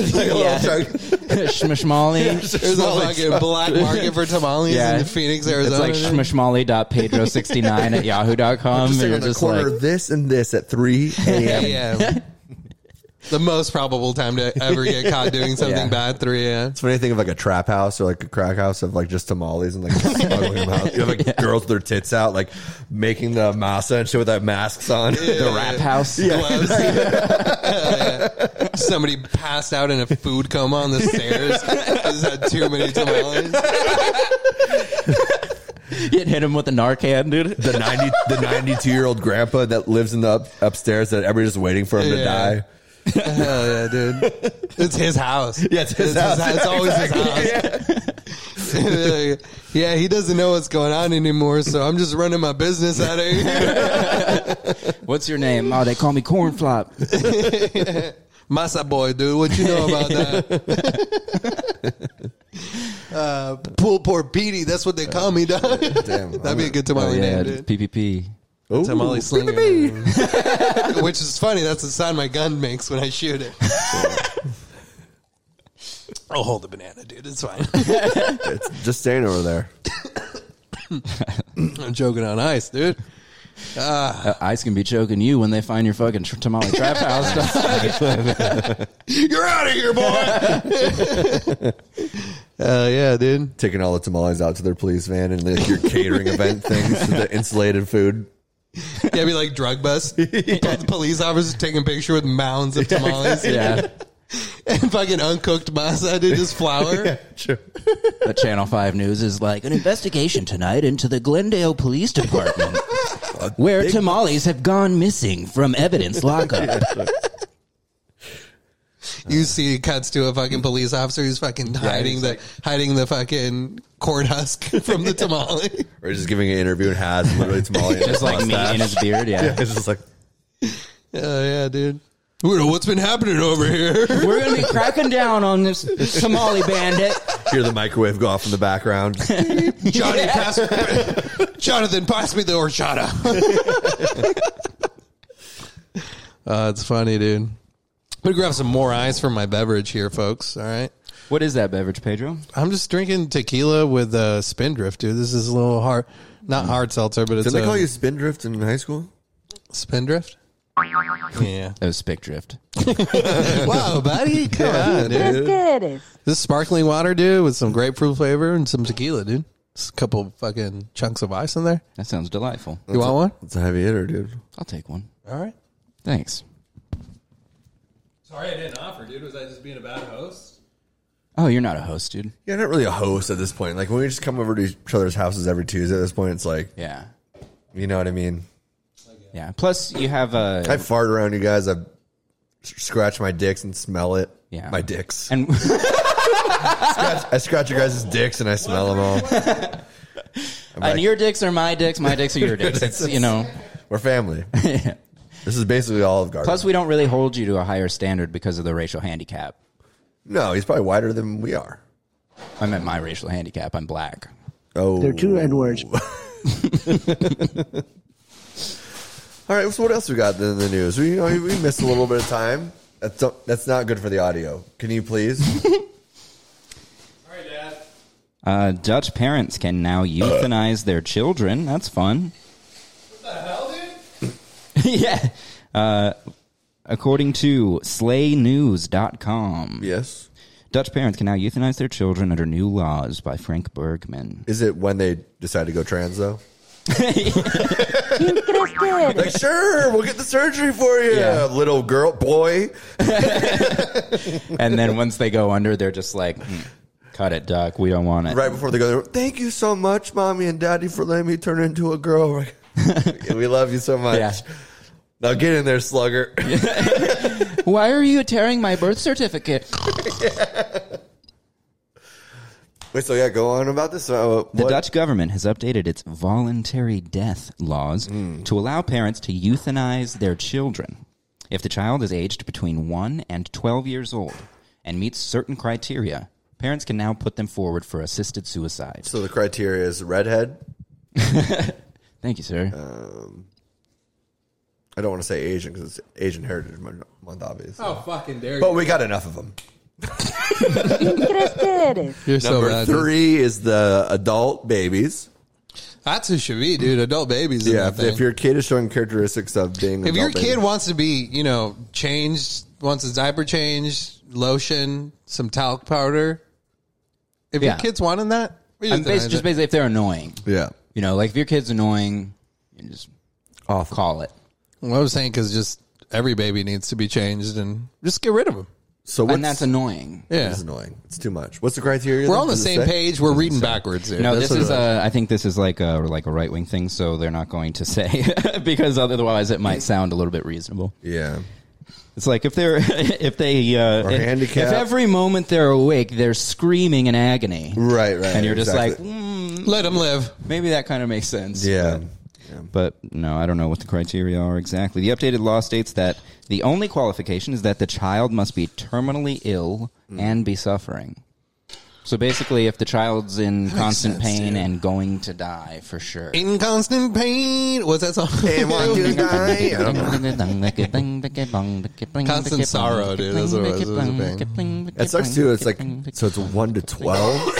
Shmashmali. There's a fucking black market for tamales in Phoenix, Arizona. It's like shmashmali.pedro69 at yahoo.com. Just on the corner of this and this at 3 a.m. The most probable time to ever get caught doing something bad, 3 a.m. It's funny to think of like a trap house or like a crack house of like just tamales and like smuggling them out. You have like girls with their tits out, like making the masa and shit with their masks on. The rap house. Somebody passed out in a food coma on the stairs. Just had too many tamales. You'd hit him with a Narcan, dude. The 92-year-old grandpa that lives in the upstairs that everybody's just waiting for him to die. Hell yeah, dude. It's his house. Yeah, it's his house. It's always his house. Yeah, he doesn't know what's going on anymore, so I'm just running my business out of here. What's your name? Oh, they call me Cornflop. Masa boy, dude. What you know about that? Pulled pork Petey. That's what they call me, dog. Damn. That'd be a good tamale name, dude. PPP. Ooh, tamale slinger. Which is funny. That's the sound my gun makes when I shoot it. I'll hold the banana, dude. It's fine. It's just staying over there. I'm joking on ice, dude. Ice can be choking you when they find your fucking tamale trap house. You're out of here, boy. Yeah, dude. Taking all the tamales out to their police van and your catering event things to the insulated food. Yeah, it'd be like drug bust. The police officers taking a picture with mounds of tamales. Yeah. And fucking uncooked masa, dude, just flour. Yeah, sure. The Channel 5 News is like, an investigation tonight into the Glendale Police Department, where tamales have gone missing from evidence lockup. You see, it cuts to a fucking police officer who's fucking hiding the fucking corn husk from the tamale. Or just giving an interview and has literally tamale. Just like meat in his beard, yeah. It's just like, Yeah, dude. What's been happening over here? We're going to be cracking down on this tamale bandit. hear the microwave go off in the background. Jonathan, pass me the horchata. It's funny, dude. I'm going to grab some more ice for my beverage here, folks. All right. What is that beverage, Pedro? I'm just drinking tequila with Spindrift, dude. This is a little hard, not hard seltzer, but it's. Didn't they call you Spindrift in high school? Spindrift? Yeah. That was Spick Drift. Wow, buddy. Come on, dude. This is sparkling water, dude, with some grapefruit flavor and some tequila, dude. Just a couple fucking chunks of ice in there. That sounds delightful. You want one? It's a heavy hitter, dude. I'll take one. All right. Thanks. Sorry I didn't offer, dude. Was I just being a bad host? Oh, you're not a host, dude. You're not really a host at this point. Like, when we just come over to each other's houses every Tuesday at this point, it's like, Yeah. you know what I mean? Yeah. Plus, you have a. I fart around you guys. I scratch my dicks and smell it. Yeah. My dicks. And I scratch your guys' dicks and I smell them all. and your dicks are my dicks are your dicks. It's, you know. We're family. This is basically all of Garden. Plus, we don't really hold you to a higher standard because of the racial handicap. No, he's probably whiter than we are. I meant my racial handicap. I'm black. Oh. They're two N-words. All right, so what else we got in the news? We missed a little bit of time. That's not good for the audio. Can you please? Sorry, Dad. Dutch parents can now euthanize their children. That's fun. What the hell, dude? Yeah. According to SlayNews.com. Yes. Dutch parents can now euthanize their children under new laws by Frank Bergman. Is it when they decide to go trans, though? Like, sure, we'll get the surgery for you, little girl, boy. And then once they go under, they're just like, cut it, duck. We don't want it. Right before they go, thank you so much, Mommy and Daddy, for letting me turn into a girl. We love you so much. Yeah. Now get in there, slugger. Why are you tearing my birth certificate? Wait, so go on about this. The Dutch government has updated its voluntary death laws to allow parents to euthanize their children. If the child is aged between 1 and 12 years old and meets certain criteria, parents can now put them forward for assisted suicide. So the criteria is redhead. Thank you, sir. I don't want to say Asian because it's Asian Heritage Month, obviously. Oh, fucking dare you. But we got enough of them. You're so Number bad, 3 is the adult babies. That's who should be, dude. Adult babies. In Yeah, that thing. if your kid is showing characteristics of being, If your adult kid baby. wants to be, changed, wants his diaper changed, lotion, some talc powder. If your kid's wanting that, Basically, if they're annoying. Yeah. Like if your kid's annoying, you just call it. Well, I was saying because just every baby needs to be changed and just get rid of them. So and that's annoying. Yeah, it's annoying. It's too much. What's the criteria? We're on the same page. We're reading backwards. Dude. No, That's this what is. it I think this is like a right wing thing, so they're not going to say because otherwise it might sound a little bit reasonable. Yeah. It's like if handicapped. If every moment they're awake, they're screaming in agony. Right. And you're just like, let them live. Maybe that kind of makes sense. Yeah. But no, I don't know what the criteria are exactly. The updated law states that the only qualification is that the child must be terminally ill and be suffering. So basically, if the child's in constant pain and going to die, for sure. In constant pain. What's that song? And want to die. Constant sorrow, dude. That's what it was. It was a pain. It sucks too. It's like, so it's 1 to 12.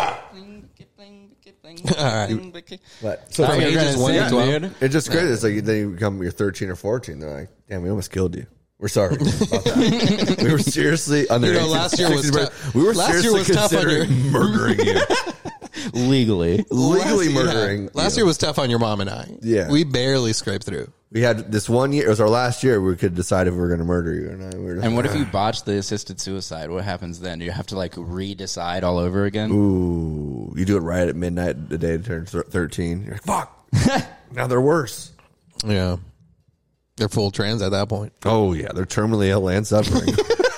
All right. But so You're it's just 1 to 12. It's just crazy. It's like then you become you're 13 or 14. They're like, damn, we almost killed you. We're sorry about that. We were seriously under. Last year was tough. We were Last year seriously was tough on considering murdering you. Legally murdering. Last year was tough on your mom and I. Yeah. We barely scraped through. We had this one year. It was our last year. We could decide if we were going to murder you or not. And what if you botch the assisted suicide? What happens then? You have to like re-decide all over again? Ooh, you do it right at midnight the day it turns 13. You're like, fuck. Now they're worse. Yeah. They're full trans at that point. Oh, yeah. They're terminally ill and suffering.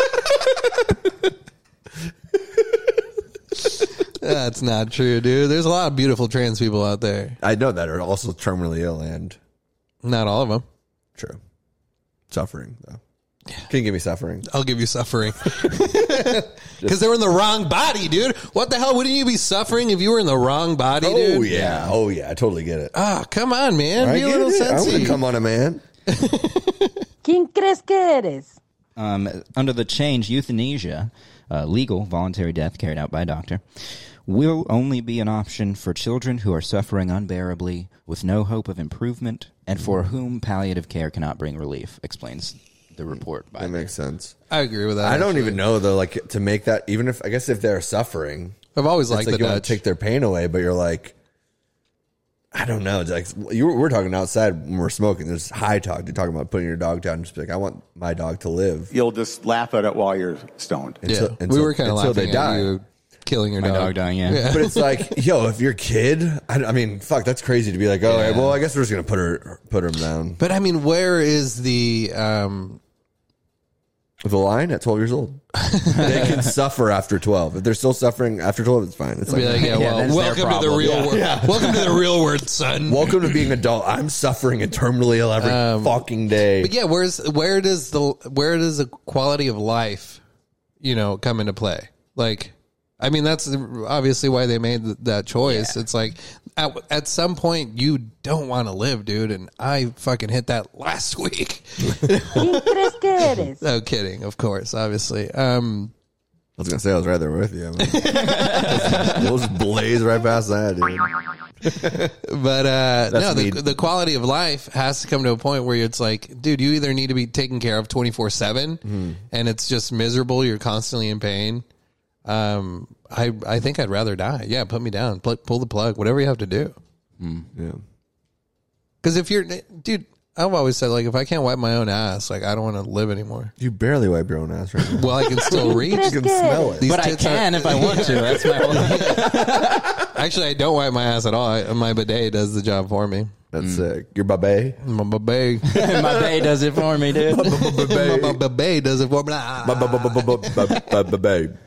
That's not true, dude. There's a lot of beautiful trans people out there. I know that are also terminally ill and... Not all of them. True. Suffering, though. Can you give me suffering? I'll give you suffering. Because they were in the wrong body, dude. What the hell? Wouldn't you be suffering if you were in the wrong body, dude? Oh, yeah. Oh, yeah. I totally get it. Ah, come on, man. Be a little I'm going sensy. to come on a man. ¿Quién crees que eres? Under the change, euthanasia, legal voluntary death carried out by a doctor, will only be an option for children who are suffering unbearably with no hope of improvement and for whom palliative care cannot bring relief, explains the report. That makes sense. I agree with that. I don't even know, though, like, to make that, even if, I guess if they're suffering, I've always liked like the you want Dutch. to take their pain away, but you're like, I don't know. It's like we're talking outside when we're smoking. There's high talk. You're talking about putting your dog down and just be like, I want my dog to live. You'll just laugh at it while you're stoned. We were kind of until laughing they at die. you killing your My dog dying, yeah. But it's like, yo, if your kid, I mean, fuck, that's crazy to be like, oh, Yeah. well, I guess we're just gonna put him down. But I mean, where is the line at 12 years old? They can suffer after 12. If they're still suffering after 12, it's fine. It's be like, yeah, well, that's their welcome to the problem. real world. Yeah. Welcome to the real world, son. welcome to being adult. I'm suffering and terminally ill every fucking day. But yeah, where does the quality of life, come into play? Like, I mean, that's obviously why they made that choice. Yeah. It's like at some point you don't want to live, dude, and I fucking hit that last week. ¿Quién crees que eres? No kidding, of course, obviously. I was gonna say I was right there with you. Those blaze right past that, dude. But no, the quality of life has to come to a point where it's like, dude, you either need to be taken care of 24/7, and it's just miserable. You're constantly in pain. I think I'd rather die. Yeah, put me down. Pull the plug. Whatever you have to do. Yeah. Because if you're, dude, I've always said, like, if I can't wipe my own ass, like, I don't want to live anymore. You barely wipe your own ass right now. Well, I can still reach. You can smell it. These But I tits can if I want to. That's my whole thing. Actually, I don't wipe my ass at all. My bidet does the job for me. That's sick. Your babe. My bidet. My bae does it for me, dude. My bidet does it for me. Babe.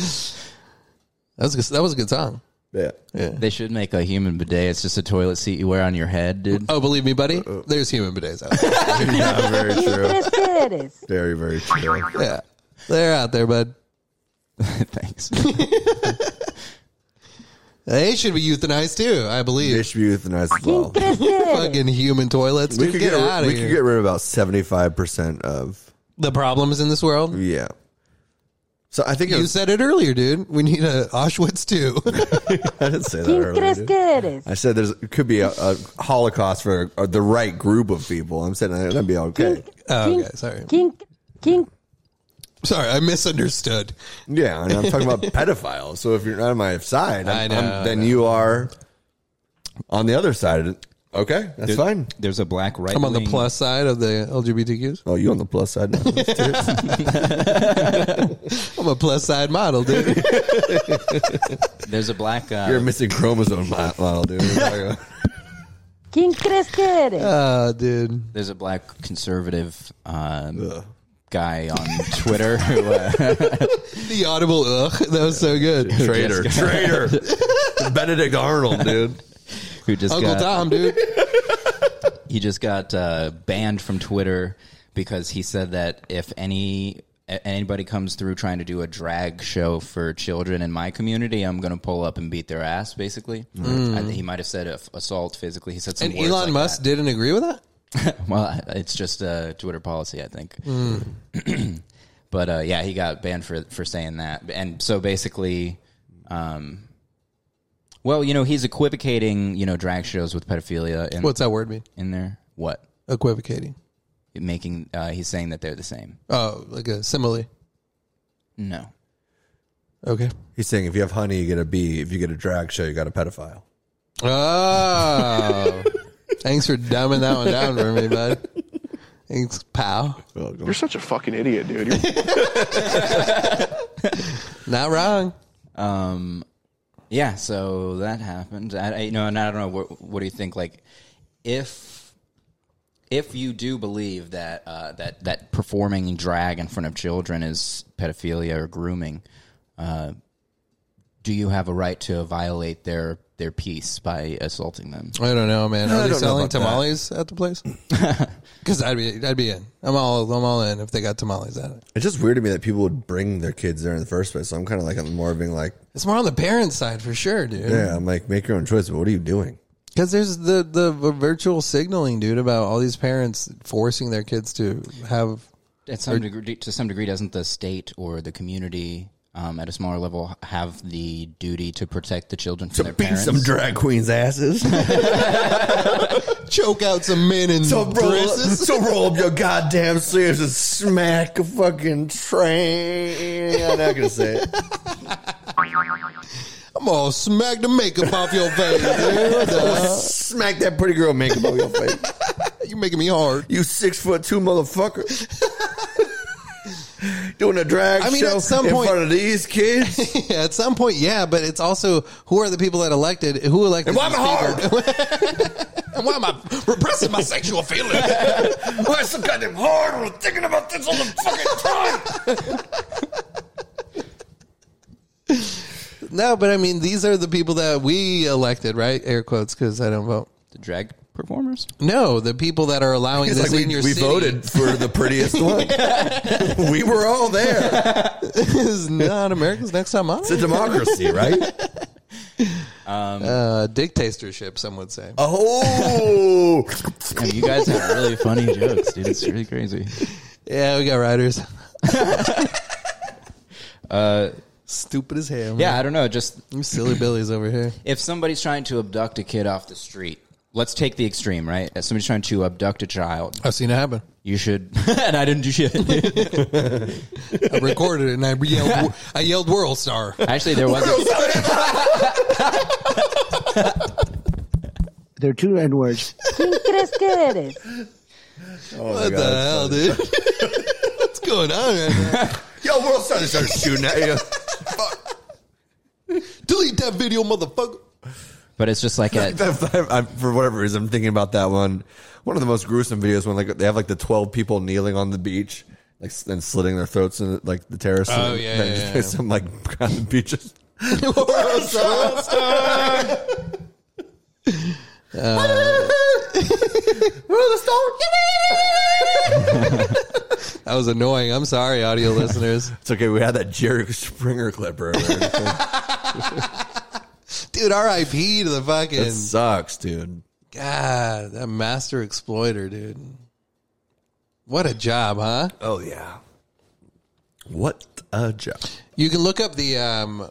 That was a good song. Yeah. They should make a human bidet. It's just a toilet seat you wear on your head, dude. Oh, believe me, buddy, there's human bidets out there. Yeah, very ¿Quién true. crees que eres? Very, very true. Yeah, they're out there, bud. Thanks. They should be euthanized too, I They believe. should be euthanized as ¿Quién well. crees que eres? Fucking human toilets. We Dude, could get out of we here. could get rid of about 75% of The problems in this world. yeah. So I think it You was, said it earlier, dude. We need a Auschwitz too. I didn't say that ¿Quién earlier. crees dude. que eres? I said it could be a Holocaust for the right group of people. I'm saying that'd be okay. Oh, okay, sorry. ¿Quién Sorry, I misunderstood. Yeah, and I'm talking about pedophiles. So if you're not on my side, I know, then you are on the other side. Okay, that's fine. There's a black right. I'm on the plus side of the LGBTQs. Oh, you on the plus side now? I'm a plus side model, dude. There's a black. You're a missing chromosome model, dude. ¿Quién crees que eres? Oh, dude. There's a black conservative guy on Twitter who. The audible ugh. That was so good. Traitor. Benedict Arnold, dude. Who just Uncle got, Tom, dude. He just got banned from Twitter because he said that if anybody comes through trying to do a drag show for children in my community, I'm going to pull up and beat their ass, basically. I think he might have said assault physically. He said some And words Elon like Musk that. didn't agree with that? Well, it's just a Twitter policy, I think. But yeah, he got banned for saying that. And so basically... well, he's equivocating, drag shows with pedophilia. What's that word mean? in there? What? Equivocating. he's saying that they're the same. Oh, like a simile. No. Okay. He's saying if you have honey, you get a bee. If you get a drag show, you got a pedophile. Oh. Thanks for dumbing that one down for me, bud. Thanks, pal. You're such a fucking idiot, dude. Not wrong. Yeah, so that happened. And I don't know. What do you think? Like, if you do believe that that performing drag in front of children is pedophilia or grooming, do you have a right to violate their peace by assaulting them? I don't know, man. Are they selling about that. tamales at the place? Because I'd be in. I'm all in if they got tamales at it. It's just weird to me that people would bring their kids there in the first place. So I'm kind of like, I'm more being like, It's more on the parents' side for sure, dude. yeah, I'm like, make your own choice. But what are you doing? Because there's the virtual signaling, dude, about all these parents forcing their kids to have. To some degree, doesn't the state or the community at a smaller level have the duty to protect the children from their Beat parents? some drag queens' asses. Choke out some men in dresses. So roll up your goddamn sleeves and smack a fucking train. I'm not gonna say it. I'm gonna smack the makeup off your face, dude. Smack that pretty girl makeup off your face. You making me hard. You 6'2" motherfucker. Doing a drag show at some in point, front of these kids. Yeah, at some point, yeah, but it's also who are the people that elected? Who elected? And why am I hard? And why am I repressing my sexual feelings? Why so goddamn hard? I'm thinking about this all the fucking time. No, but I mean, these are the people that we elected, right? Air quotes, because I don't vote. The drag performers? No, the people that are allowing It's this like in your we city. voted for the prettiest one. We were all there. Is not America's Next Top Model? It's a democracy, right? Dictatorship, some would say. Oh, You guys have really funny jokes, dude. It's really crazy. Yeah, we got riders. Stupid as hell. Yeah, man. I don't know. Just You silly billies over here. if somebody's trying to abduct a kid off the street, let's take the extreme, right? If somebody's trying to abduct a child, I've seen it happen. you should. And I didn't do shit. I recorded it and I yelled World Star. Actually, there was. They're two N-words. ¿Quién crees que eres? What the hell, dude? What's going on right now? yo, World Star started shooting at you. Delete that video, motherfucker. But it's just like For whatever reason, I'm thinking about that one. One of the most gruesome videos when like they have like the 12 people kneeling on the beach, like and slitting their throats in like the terrace. Oh, and yeah, then yeah, just some like on the beaches. World Star. That was annoying. I'm sorry, audio listeners. It's okay. We had that Jerry Springer clip earlier. Dude, R.I.P. to the fucking... It sucks, dude. God, that master exploiter, dude. What a job, huh? Oh yeah. What a job. You can look up the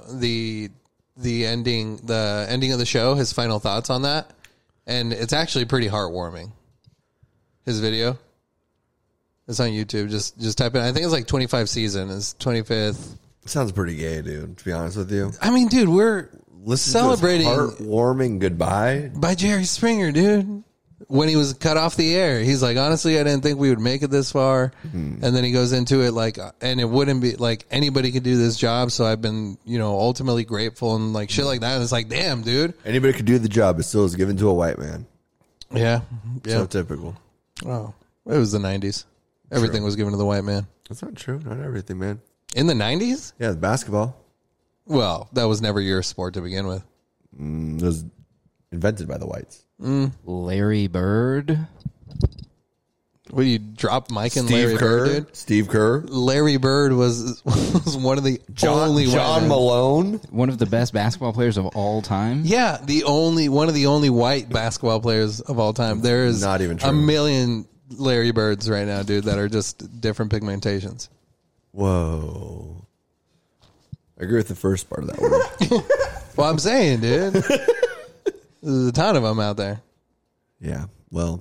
ending of the show, his final thoughts on that, and it's actually pretty heartwarming. His video. It's on YouTube. Just type in. I think it's like 25 season. It's 25th. Sounds pretty gay, dude. To be honest with you. I mean, dude, we're celebrating heartwarming goodbye by Jerry Springer, dude. When he was cut off the air, he's like, honestly, I didn't think we would make it this far. And then he goes into it like, and it wouldn't be like anybody could do this job. So I've been, ultimately grateful and like shit like that. And it's like, damn, dude. Anybody could do the job. It still is given to a white man. Yeah. So typical. Oh, it was the 90s. Everything was given to the white man. That's not true. Not everything, man. In the 90s? Yeah, the basketball. Well, that was never your sport to begin with. It was invented by the whites. Larry Bird. What, you drop Mike and Larry Bird, dude? Steve Kerr. Larry Bird was one of the only John Malone. One of the best basketball players of all time. Yeah, one of the only white basketball players of all time. There's not even true. A million Larry Birds right now, dude, that are just different pigmentations. Whoa. I agree with the first part of that word. Well, I'm saying, dude. There's a ton of them out there. Yeah. Well,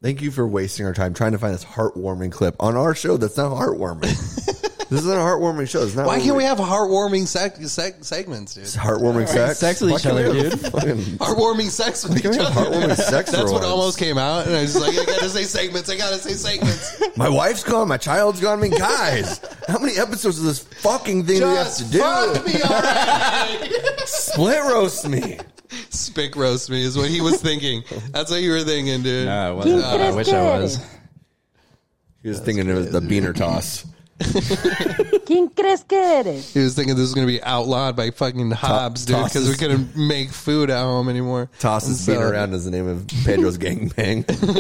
Thank you for wasting our time trying to find this heartwarming clip on our show. That's not heartwarming. This isn't a heartwarming show. It's not. Why can't we have heartwarming segments, dude? It's heartwarming sex. Sex with each other, dude. Heartwarming sex with each other. Heartwarming sex. That's what once. almost came out, and I was just like, I gotta say segments. My wife's gone. My child's gone. I mean, guys, how many episodes of this fucking thing do we have to do? Fuck me already. Split roast me. Spick roast me is what he was thinking. That's what you were thinking, dude. No, it wasn't. I wish I was. He was thinking it was the beaner toss. ¿Quién crees que eres? He was thinking this was going to be outlawed by fucking Hobbs, dude, because we couldn't make food at home anymore. Toss is being around is the name of Pedro's gangbang.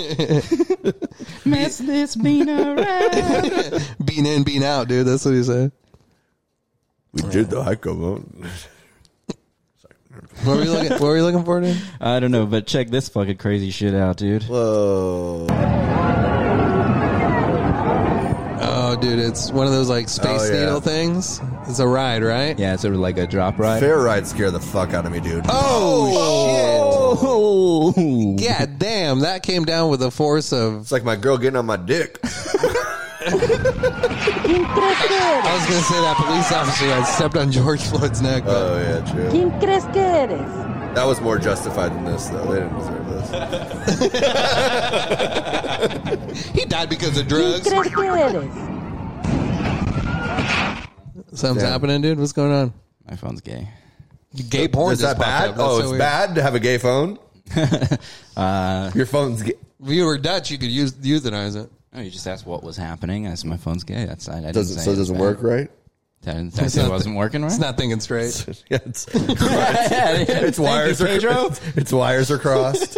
Mess this bean around. Bean in, bean out, dude. That's what he said. We did the hike vote. What were you looking for, dude? I don't know, but check this fucking crazy shit out, dude. Whoa. Oh, dude, it's one of those like space needle things. It's a ride, right? Yeah, it's like a drop ride. Fair ride scared the fuck out of me, dude. Oh, shit. God damn, that came down with the force of... It's like my girl getting on my dick. I was going to say that police officer had stepped on George Floyd's neck. But... Oh, yeah, true. ¿Quién crees que eres? That was more justified than this, though. They didn't deserve this. He died because of ¿Quién drugs. crees que eres? Something's happening, dude. What's going on? My phone's gay. Gay porn. Is that bad? Oh, it's bad to have a gay phone? Your phone's gay. If you were Dutch, you could euthanize it. Oh, you just asked what was happening. I said my phone's gay. That's I didn't Doesn't, say so it doesn't work right? I didn't say it wasn't working right. It's not thinking straight. Yeah, its wires its wires are crossed.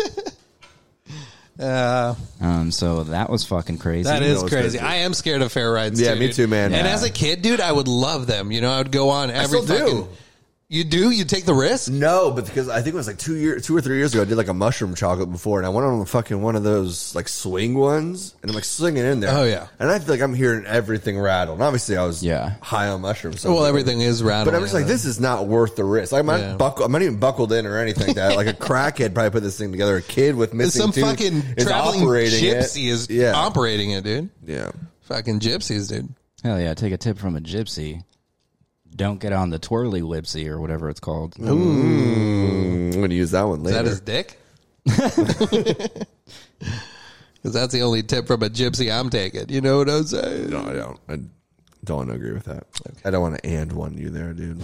So that was fucking crazy. That is crazy. I am scared of fair rides. Yeah, too, me dude. too, man. And Yeah. as a kid, dude, I would love them. You know, I would go on every I still fucking. do. You do? You take the risk? No, but because I think it was like 2 or 3 years ago, I did like a mushroom chocolate before, and I went on fucking one of those like swing ones, and I'm like slinging in there. Oh, yeah. And I feel like I'm hearing everything rattle. And obviously, I was high on mushrooms. So Well, everything is rattling. But I'm just like, this is not worth the risk. Like, I'm not even buckled in or anything like that. Like a crackhead probably put this thing together. A kid with missing Some tooth fucking is traveling operating gypsy is operating it, dude. Yeah. Fucking gypsies, dude. Hell yeah! Take a tip from a gypsy. Don't get on the twirly whipsy or whatever it's called. Ooh. I'm going to use that one later. Is that his dick? Because that's the only tip from a gypsy I'm taking. You know what I'm saying? No, I don't. I don't want to agree with that. Okay. I don't want to and one you there, dude.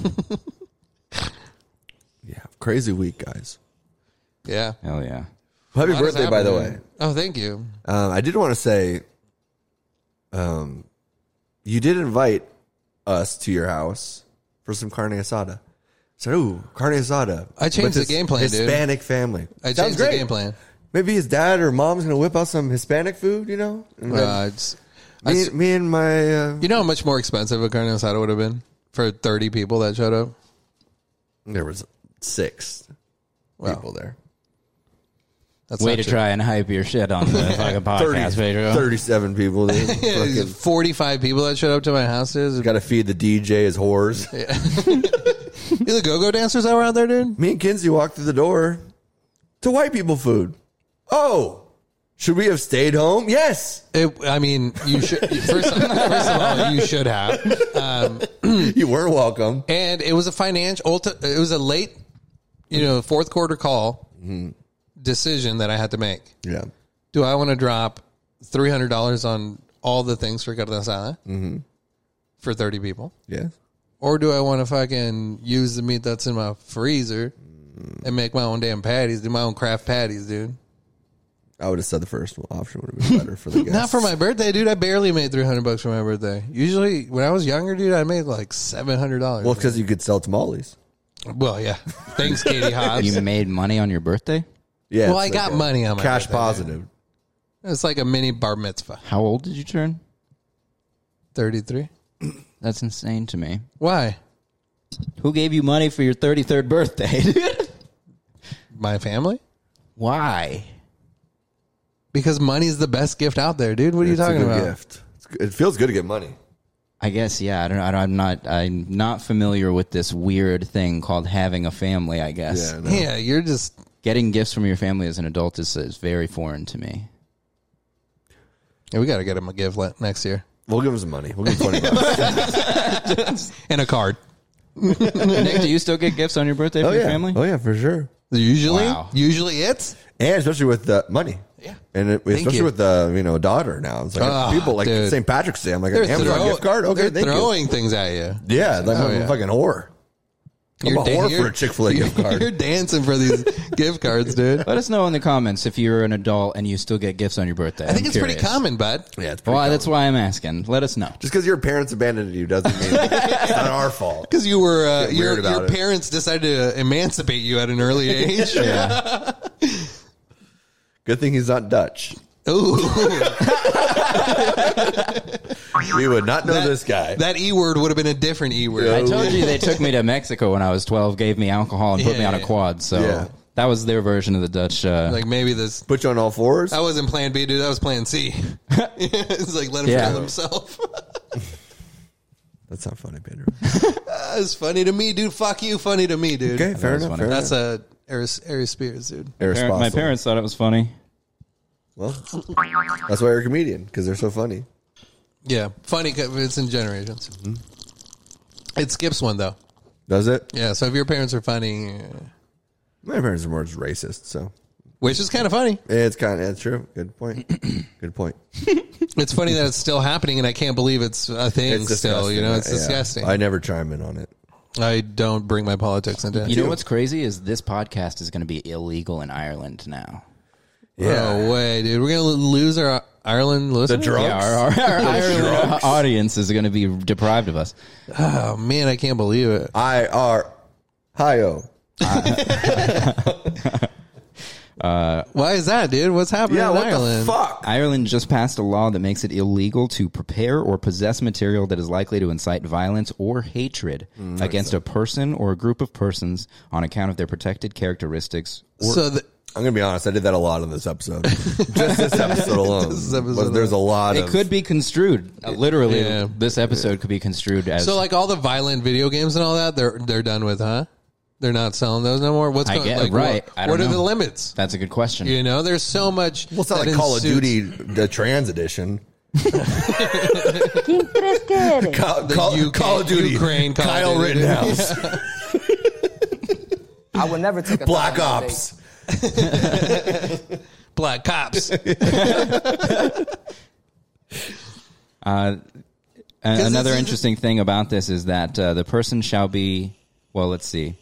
Yeah. Crazy week, guys. Yeah. Hell yeah. Happy birthday, by the way. Oh, thank you. I did want to say, you did invite us to your house for some carne asada. So, ooh, carne asada. I changed the game plan, dude. Hispanic family. I Sounds changed great. the game plan. Maybe his dad or mom's going to whip out some Hispanic food, you know? And then me and my... you know how much more expensive a carne asada would have been for 30 people that showed up? There was 6 people there. That's Way not to true. try and hype your shit on the fucking podcast, Pedro. 37 people. Fucking 45 people that showed up to my house. got to feed the DJ his whores. Yeah. You the go-go dancers that were out there, dude? Me and Kinsey walked through the door to white people food. Oh, should we have stayed home? Yes. I mean, you should. First of all, you should have. You were welcome. And it was a it was a late, fourth quarter call decision that I had to make. Yeah. Do I want to drop $300 on all the things for carne asada for 30 people? Yeah. Or do I want to fucking use the meat that's in my freezer and make my own damn patties, do my own craft patties, dude? I would have said the first option would have been better for the guests. Not for my birthday, dude. I barely made $300 for my birthday. Usually, when I was younger, dude, I made like $700. Well, because you could sell tamales. Well, yeah. Thanks, Katie Hobbs. You made money on your birthday? Yeah. Well, I got money on my cash birthday, positive. dude. It's like a mini bar mitzvah. How old did you turn? 33. That's insane to me. Why? Who gave you money for your 33rd birthday, dude? My family? Why? Because money's the best gift out there, dude. What are you talking It's a good about? gift. It feels good to get money. I guess, yeah. I'm not familiar with this weird thing called having a family, I guess. Yeah. No. Yeah, you're just... Getting gifts from your family as an adult is very foreign to me. Yeah, we got to get him a gift next year. We'll give him some money. We'll give him $20 and a card. Nick, do you still get gifts on your birthday from your family? Oh yeah, for sure. Usually, Wow. it's And especially with the money. Yeah. And especially you. with a daughter now. It's like people like dude. St. Patrick's Day. I'm like, an Amazon gift card? Okay, they're thank throwing things at you. you. Yeah, like I'm yeah. a fucking whore. I'm a whore for a Chick-fil-A gift card. You're dancing for these gift cards, dude. Let us know in the comments if you're an adult and you still get gifts on your birthday. I think I'm it's pretty curious. common, bud. Yeah, it's pretty Well, common. that's why I'm asking. Let us know. Just because your parents abandoned you doesn't mean it's not our fault. Because you were Get weird about your it. parents decided to emancipate you at an early age. Yeah. Good thing he's not Dutch. Ooh, We would not know this guy. that E word would have been a different E word. I told you they took me to Mexico when I was 12, gave me alcohol, and put me on a quad. So Yeah. that was their version of the Dutch. Like maybe this. Put you on all fours? That wasn't Plan B, dude. That was Plan C. It's like let him Yeah. kill himself. That's not funny, Pedro. That's funny to me, dude. Fuck you, funny to me, dude. Okay, fair enough. funny. Fair That's enough. Aries Spears, dude. My parents thought it was funny. Well, that's why you're a comedian, because they're so funny. Yeah, funny. 'Cause it's in generations. It skips one though. Does it? Yeah. So if your parents are funny, My parents are more just racist, so which is kind of funny. it's true. Good point. Good point. It's funny that it's still happening, and I can't believe it's a thing It's still. You know, it's Yeah. disgusting. I never chime in on it. I don't bring my politics into it. You know what's crazy is this podcast is going to be illegal in Ireland now. No way, dude. We're gonna lose our Ireland listeners. drunk? Yeah, our Ireland audience is going to be deprived of us. Oh man, I can't believe it. Hi-O. Why is that, dude? What's happening Yeah, in what Ireland? the fuck? Ireland just passed a law that makes it illegal to prepare or possess material that is likely to incite violence or hatred against a person or a group of persons on account of their protected characteristics. So I'm going to be honest. I did that a lot on this episode. Just this episode alone. There's a lot It of... could be construed. Literally, Yeah. this episode could be construed as... So like all the violent video games and all that, they're done with, huh? They're not selling those no more. What's I going get- like, right. What, I don't what are know. the limits? That's a good question. You know, there's so much. Well, it's not that like Call of ensues- Duty, the trans edition. ¿Quién crees que eres? Call of Duty. Ukraine Call of Kyle Duty. Rittenhouse. I would never take a Black time on a Ops. Black cops. Another this is- interesting thing about this is that the person shall be... Well, let's see.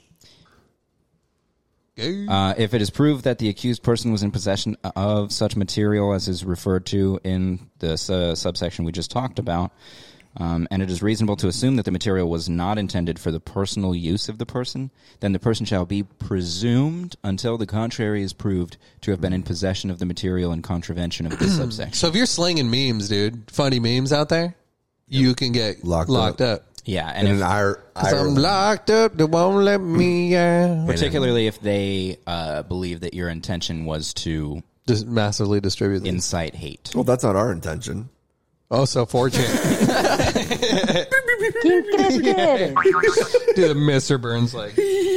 If it is proved that the accused person was in possession of such material as is referred to in the subsection we just talked about, and it is reasonable to assume that the material was not intended for the personal use of the person, then the person shall be presumed until the contrary is proved to have been in possession of the material in contravention of this subsection. So if you're slinging memes, dude, funny memes out there, you can get locked up. Yeah, and And if, I'm locked up, they won't let me out. particularly if they believe that your intention was to Just massively distribute this. incite hate. Well, that's not our intention. Oh, so 4chan. ¿Quién crees que eres? Dude, Mr. Burns like.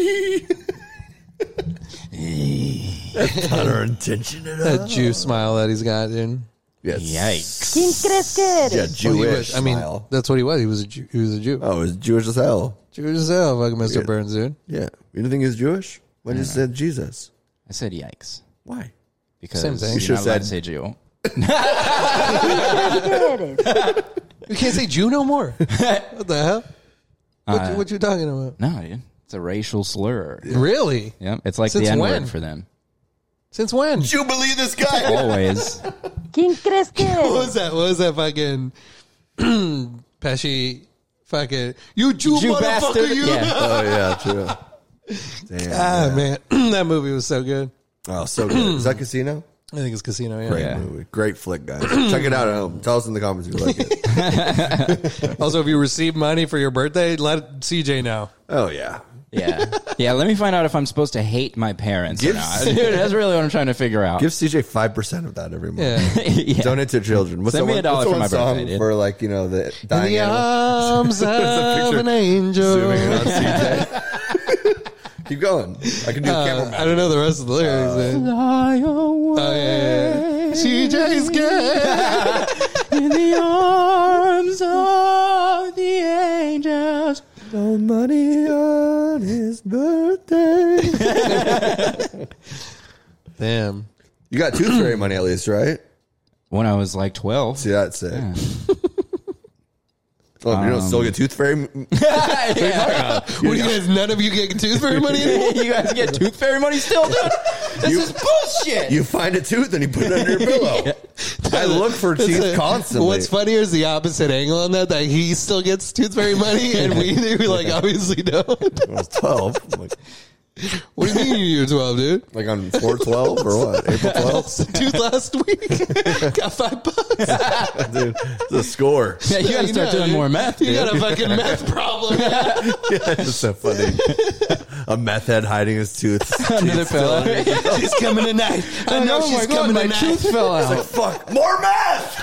That's not our intention at all. That Jew smile that he's got, dude. Yes. Yikes. ¿Quién crees que eres? Yeah, Well, he Jewish was- I mean, smile. that's what he was. He was a Jew. He was a Jew. Oh, it was Jewish as hell. Jewish as hell, fucking Mr. Yeah. Burns, dude. Yeah. You don't think he's Jewish? Why just said Jesus? I said yikes. Why? Because Same thing. you're You should've not allowed to said- say Jew. ¿Quién crees que eres? You can't say Jew no more. What the hell? What you talking about? No, dude. It's a racial slur. Really? Yep. It's like Since the when? N-word for them. Since when? Did you believe this guy? Always. ¿Quién crees que What eres? was that? What was that fucking Pesci fucking you Jew, Jew motherfucker bastard? you? Yeah. Oh, yeah, true. Damn. Ah man, that movie was so good. Oh, so good. Is that Casino? I think it's Casino. Yeah. Great movie. Great flick, guys. Check it out at home. Tell us in the comments if you like it. Also, if you receive money for your birthday, let CJ know. Oh, yeah. Yeah. Yeah, let me find out if I'm supposed to hate my parents or Give- not. Dude, that's really what I'm trying to figure out. Give CJ 5% of that every month. Yeah. Yeah. Donate to children. What's Send me the one- $1 what's the for my one song birthday, dude. for, like, you know, the In dying the animal? arms There's a of picture an angel. zooming in on CJ. Keep going. I can do camera I don't know the rest of the lyrics. man. Fly away. Oh yeah, CJ's gay. Damn. You got Tooth Fairy money at least, right? When I was like 12. See, that's sick. Yeah. Oh, you don't still get Tooth Fairy? What do you guys? None of you get Tooth Fairy money anymore? You guys get Tooth Fairy money still, dude? This is bullshit. You find a tooth and you put it under your pillow. I look for teeth constantly. What's funnier is the opposite angle on that he still gets Tooth Fairy money and we like obviously don't. I was 12. I'm like, What do you mean you're 12, dude? like on 4/12 or what? April 12th? Dude, last week got $5. Dude, it's a score. Yeah, you gotta start doing more math, dude. You got a fucking math problem. It's so funny. A meth head hiding his tooth. Under the pillow. She's coming tonight. I know Oh my she's God, coming my tonight. tooth fell out. Like, fuck, more meth!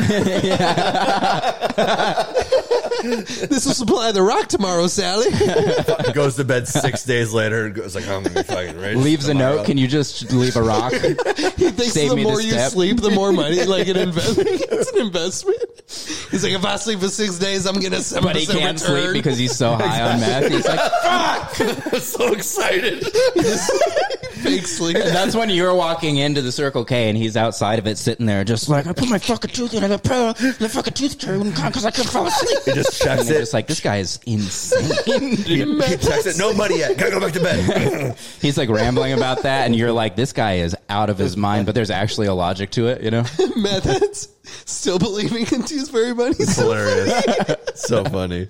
This will supply the rock tomorrow, Sally. Goes to bed 6 days later and goes like, I'm going to be fucking rich. Leaves a tomorrow. note. Can you just leave a rock? He thinks Save the me more the you step. sleep, the more money. Like an investment. It's an investment. He's like, if I sleep for 6 days, I'm getting a 7% But he can't return. sleep because he's so high on meth. He's like, fuck! I'm so excited. Fake sleep. And that's when you're walking into the Circle K and he's outside of it sitting there just like, I put my fucking tooth in the fucking tooth because I couldn't fall asleep. He just And checks they're it. just like, this guy is insane. He checks it. No money yet. Gotta go back to bed. He's like rambling about that and you're like, this guy is out of his mind, but there's actually a logic to it, you know? Meth heads still believing in Tooth Fairy money. Hilarious. So funny.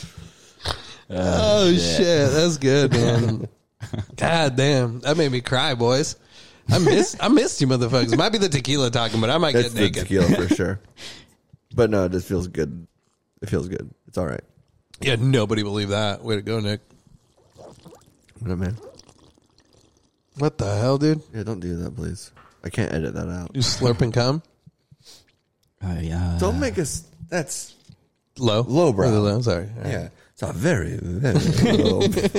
Oh shit, that's good, man. God damn, that made me cry, boys. I missed you, motherfuckers. It might be the tequila talking, but I might It's get the naked. tequila for sure. But no, it just feels good. It feels good. It's all right. Yeah, nobody believed that. Way to go, Nick. What, man? What the hell, dude? Yeah, don't do that, please. I can't edit that out. You slurp and cum? Yeah. Don't make us. That's Low? Lowbrow. Really low? Sorry. yeah. It's a very, very low.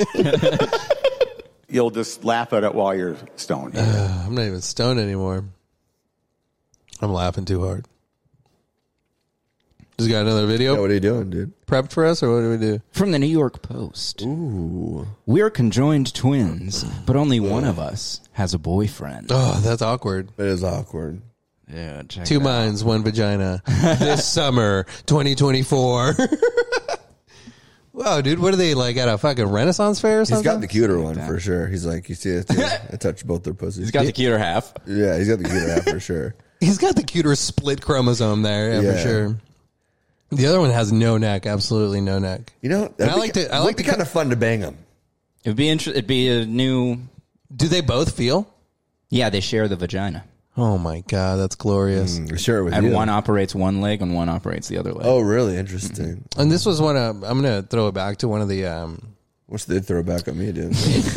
You'll just laugh at it while you're stoned. I'm not even stoned anymore. I'm laughing too hard. Just got another video Yeah, what are you doing, dude? prepped for us, or what do we do? From the New York Post. Ooh. We're conjoined twins, but only one of us has a boyfriend. Oh, that's awkward. It is awkward. Yeah, check Two it out. minds, one vagina. This summer, 2024. Wow, dude, what are they like at a fucking Renaissance fair or He's something? got the cuter one for sure. He's like, you see it? Too? I touched both their pussies. He's got the cuter half. Yeah, he's got the cuter half for sure. He's got the cuter split chromosome there, yeah, for Yeah. sure. The other one has no neck, absolutely no neck. You know, And I like to- I like to kind of fun to bang him. It'd be a new. Do they both feel? Yeah, they share the vagina, Oh my god, that's glorious. Sure, with and you. one operates one leg and one operates the other leg. Oh, really? Interesting. And this was one of, I'm gonna throw it back to one of the What's they throw back at me, dude?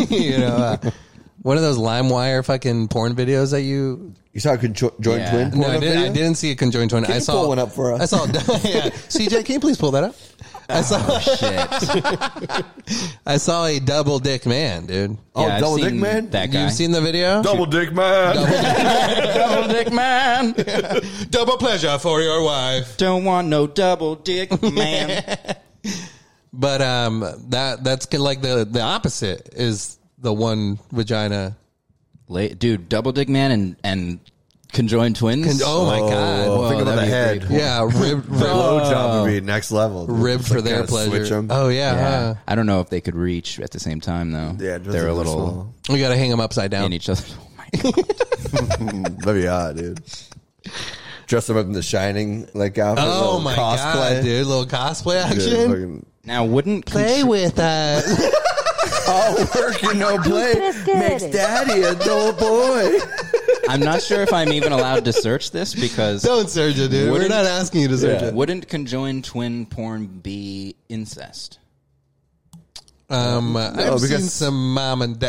one of those LimeWire fucking porn videos that you. You saw a joint Yeah. twin porn No, I didn't see a conjoined twin. Can I you saw pull one up for us? I saw. Yeah, CJ, can you please pull that up? I saw. Shit. I saw a double dick man, dude. Oh, Yeah, I've double dick seen man? That guy. You've seen the video? Double dick man. double dick man. Double pleasure for your wife. Don't want no double dick man. But that's kinda like the opposite is the one vagina. Dude, double dick man and conjoined twins. Oh my god! Oh, think about the that'd be head. pretty Yeah, rib Blowjob would be next level. dude. rib Just for like their kinda switch pleasure. 'em. Oh yeah, Yeah. I don't know if they could reach at the same time though. Yeah, just they're a really little small. we got to hang them upside down. in each other. Oh my god. That'd be hot, dude. Dress them up in the Shining like outfit. Oh little my cosplay. god, dude! Little cosplay Dude, action. fucking- Now wouldn't Play with us. all work and no play makes daddy a dull boy. I'm not sure if I'm even allowed to search this because Don't search it, dude. We're Wouldn't- not asking you to search Yeah. it. wouldn't conjoined twin porn be incest? I've seen because- some mom and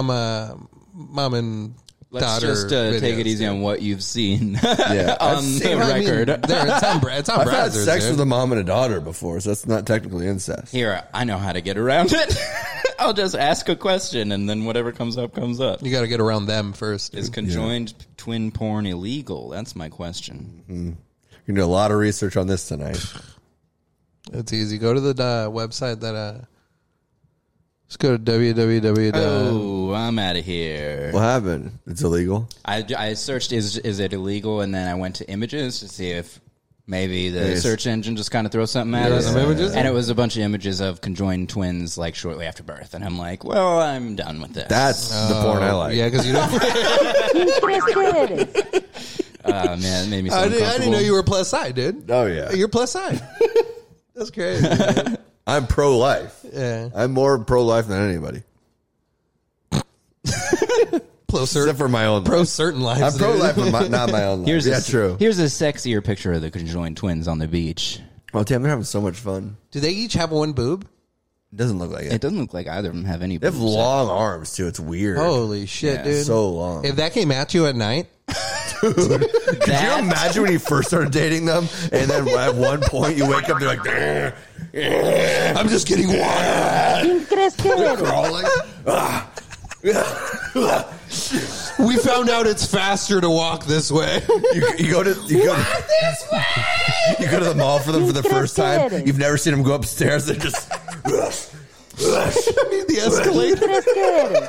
Let's daughter. just take videos, it easy dude. on what you've seen Yeah, on I've the seen- I mean, record. it's on I've had browsers, sex dude. with a mom and a daughter before, so that's not technically incest. Here, I know how to get around it. I'll just ask a question, and then whatever comes up, comes up. You got to get around them first. Is Dude. conjoined twin porn illegal? That's my question. You're gonna do a lot of research on this tonight. It's easy. Go to the website that Just go to www. Oh, I'm out of here. What happened? It's illegal. I searched is it illegal, and then I went to images to see if maybe the search engine just kind of throws something at us. Images? And it was a bunch of images of conjoined twins like shortly after birth, and I'm like, well, I'm done with this. That's the porn I like. Yeah, because you don't. Man, it made me so I didn't know uncomfortable. you were plus side, dude. Oh yeah, You're plus side. That's crazy. Man. I'm pro-life. Yeah. I'm more pro-life than anybody. Except for my own Pro life. certain lives. I'm dude. pro-life, but not my own life. True. Here's a sexier picture of the conjoined twins on the beach. Oh, damn, they're having so much fun. Do they each have one boob? It doesn't look like it. It doesn't look like either of them have any. They have boobs. long arms, too. It's weird. Holy shit, Yeah, dude. so long. If that came at you at night, Could you imagine when you first started dating them, and then at one point you wake up, they're like, I'm just getting water. ¿Quién crees que eres? Crawling. we found out it's faster to walk this way. You go to this way. You go to the mall for them for the first time. You've never seen them go upstairs. They're just the escalator. ¿Quién crees que eres?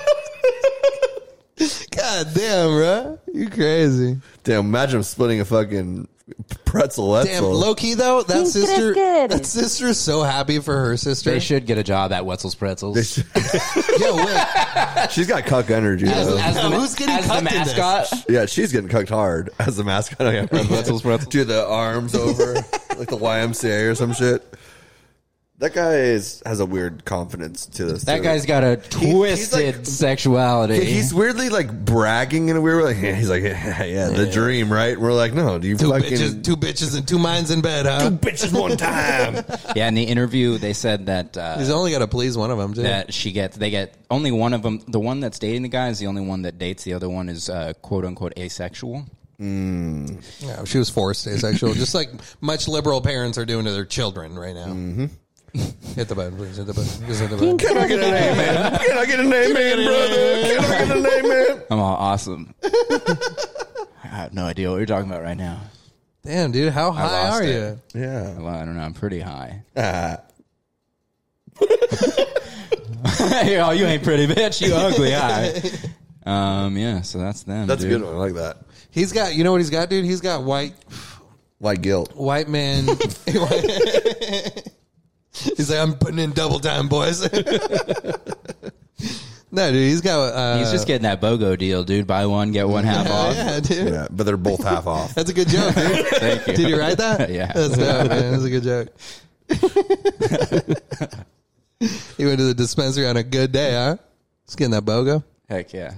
God damn, bro. You crazy. damn. Imagine them splitting a fucking pretzel. Damn, low key though, that ¿Quién sister, crees que eres? that sister is so happy for her sister. They should get a job at Wetzel's Pretzels. Yo, wait. She's got cuck energy. though. Who's getting as the cucked in this? mascot. Yeah, she's getting cucked hard as the mascot. Wetzel's Pretzels. Do the arms over like the YMCA or some shit. That guy has a weird confidence to this. That too. guy's got a he's twisted like- sexuality. He's weirdly like bragging in a weird way. Like, he's like, yeah, the dream, right? We're like, no, do you Two fucking bitches and two minds in bed, huh? bitches one time? Yeah, in the interview, they said that He's only got to please one of them, too. that they get only one of them. The one that's dating the guy is the only one that dates. The other one is quote unquote asexual. Yeah, she was forced asexual, just like much liberal parents are doing to their children right now. Mm-hmm. Hit the button, please. Hit the button. Just hit the button. Can I get an amen? Can I get an amen, brother? Can I get an amen? I'm all awesome. I have no idea what you're talking about right now. Damn, dude, how high lost are it. you? Yeah. Well, I don't know. I'm pretty high. Ah. Oh, you ain't pretty, bitch. You ugly high. Yeah. So that's them. That's a dude. good one. I like that. He's got, you know what he's got, dude? He's got white Guilt. man. He's like, I'm putting in double time, boys. No, dude, he's got. He's just getting that BOGO deal, dude. Buy one, get one half off. Yeah, dude. Yeah, but they're both half off. That's a good joke, dude. Thank you. Did you write that? Yeah. That's dope, man. That's a good joke. He went to the dispensary on a good day, huh? He's getting that BOGO. Heck yeah.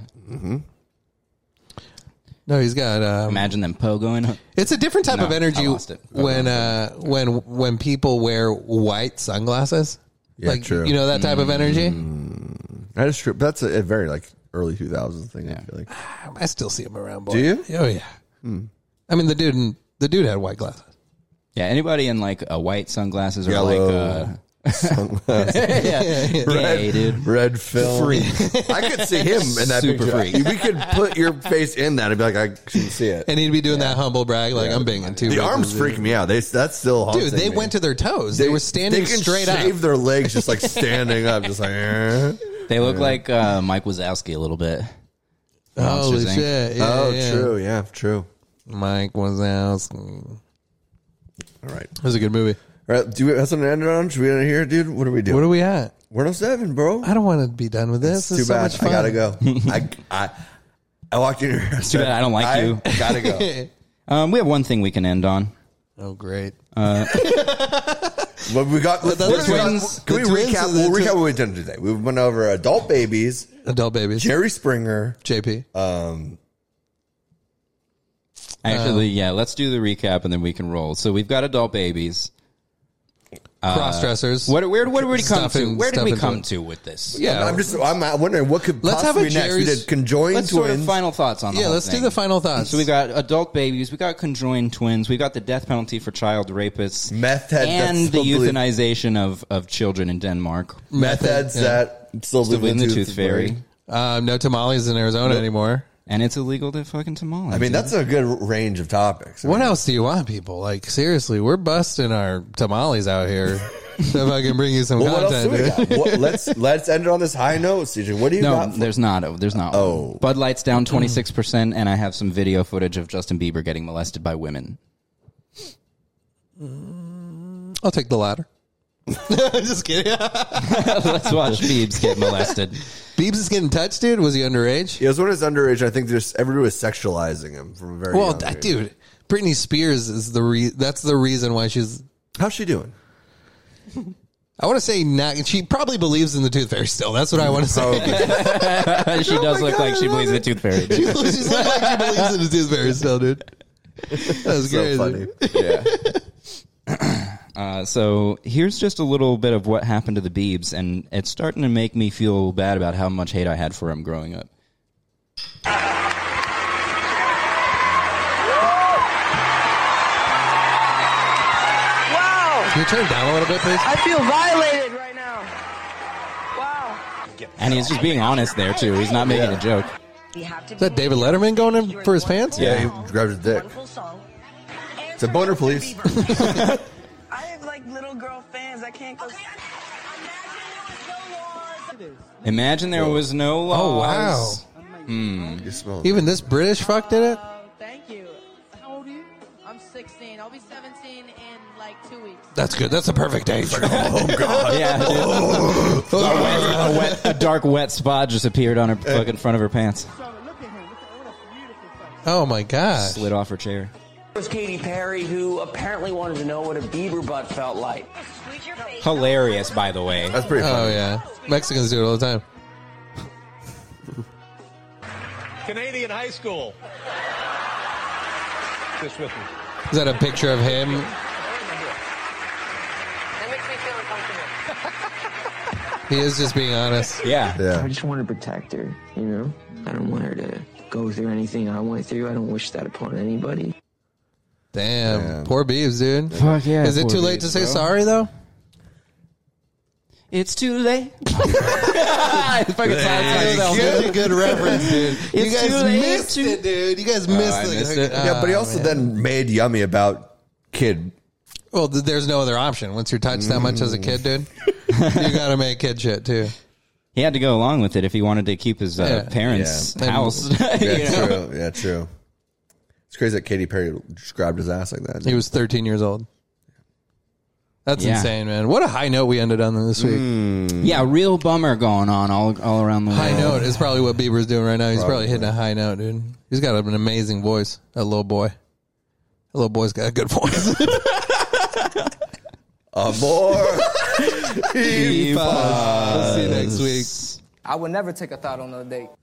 No, he's got. Imagine them pogoing. It's a different type No, of energy I lost it. when people wear white sunglasses. Yeah, like, true. you know that type of energy. That is true. That's a very like early 2000s thing. I feel like. I still see him around. Boy. Do you? Oh yeah. I mean, the dude had white glasses. Yeah, anybody in like a white sunglasses or Yellow like sunglasses. yeah, dude. Red film. I could see him in that Super picture. freak. We could put your face in that and be like, I shouldn't see it. And he'd be doing that humble brag, like I'm banging two. The bitches, arms dude. freak me out. That's still haunting Dude, they me. went to their toes. They were standing They can straight shave up. their legs just like standing up, just like. They look like Mike Wazowski a little bit. Holy Monsters, Inc. shit! Yeah, Oh, yeah. true. Yeah, true. Mike Wazowski. All right. It was a good movie. All right. Do we have something to end it on? Should we end it here, dude? What are we doing? What are we at? 107, bro. I don't want to be done with this. It's This too is so bad. much fun. I gotta go. I walked in here. It's too bad I don't like you. Gotta go. We have one thing we can end on. Oh, great. What we got? Can we twins- recap? the twins- We'll recap what we've done today. We've went over adult babies, Adult babies. Jerry Springer. JP. Actually, yeah, let's do the recap and then we can roll. So we've got adult babies. Cross-dressers. Where did we come Stuff to? in- Where did stuff we into come it. to with this? Yeah. I'm wondering what could Let's have possibly a next. We Jerry's- did conjoined Let's twins. sort of final thoughts on the Yeah, whole let's thing. do the final thoughts. So we got adult babies, we got conjoined twins, we got the death penalty for child rapists, Meth head and that's the still believe- euthanization of children in Denmark. meth heads that still Still believe in the tooth fairy. No tamales in Arizona anymore. And it's illegal to fucking tamale. I mean, that's a good range of topics. What else do you want, people? Like, seriously, we're busting our tamales out here. So if I can bring you some Well, what else do content, we dude. got? Let's end it on this high note, CJ. What do you got? No, there's not. There's not. Oh. Bud Light's down 26%, and I have some video footage of Justin Bieber getting molested by women. I'll take the latter. Just kidding. Let's watch Biebs get molested. Biebs is getting touched, dude. Was he underage? He was when he was underage. I think just everybody was sexualizing him from a very Well, young age. dude, Britney Spears is that's the reason why she's. How's she doing? I want to say she probably believes in the Tooth Fairy still. That's what I want to say. She does look like she believes in the Tooth Fairy. She looks like she believes in the Tooth Fairy still, dude. That's So crazy. funny. Yeah. So here's just a little bit of what happened to the Biebs, and it's starting to make me feel bad about how much hate I had for him growing up. Can you turn it down a little bit, please? I feel violated right now. Wow. And he's just being honest there, too. He's not making a joke. Is that David Letterman going in for his pants? Yeah, he grabbed his dick. It's a boner, please. I have like little girl fans. I can't go. Imagine there was no laws. Oh, wow. You smell Even this British fuck did it? Thank you. How old are you? I'm 16. I'll be 17 in like 2 weeks. That's good. That's a perfect age. Oh, God. Yeah, a dark, wet spot just appeared on her fucking front of her pants. Oh, my gosh. Slid off her chair. It was Katy Perry who apparently wanted to know what a Bieber butt felt like. Hilarious, by the way. That's pretty funny. Oh, yeah. Mexicans do it all the time. Canadian high school. Just with me. Is that a picture of him? That makes me feel uncomfortable. He is just being honest. Yeah. I just want to protect her, you know? I don't want her to go through anything I went through. I don't wish that upon anybody. Damn. Poor Biebs, dude. Fuck yeah. Is it poor too late Biebs, to say bro. sorry, though? It's too late. Fucking Good reference, dude. You It's guys too late missed to- it, dude. You guys missed I it. missed it. Yeah, but he also then made Yummy about kid. Well, there's no other option. Once you're touched that much as a kid, dude, you got to make kid shit, too. He had to go along with it if he wanted to keep his parents' Yeah. house. Yeah, you know? true. Yeah, true. It's crazy that Katy Perry just grabbed his ass like that. He was 13 years old. That's Yeah. insane, man. What a high note we ended on this week. Yeah, real bummer going on all around the world. High note is probably what Bieber's doing right now. He's probably hitting a high note, dude. He's got an amazing voice, that little boy. That little boy's got a good voice. Amor. We'll see you next week. I would never take a thought on a date.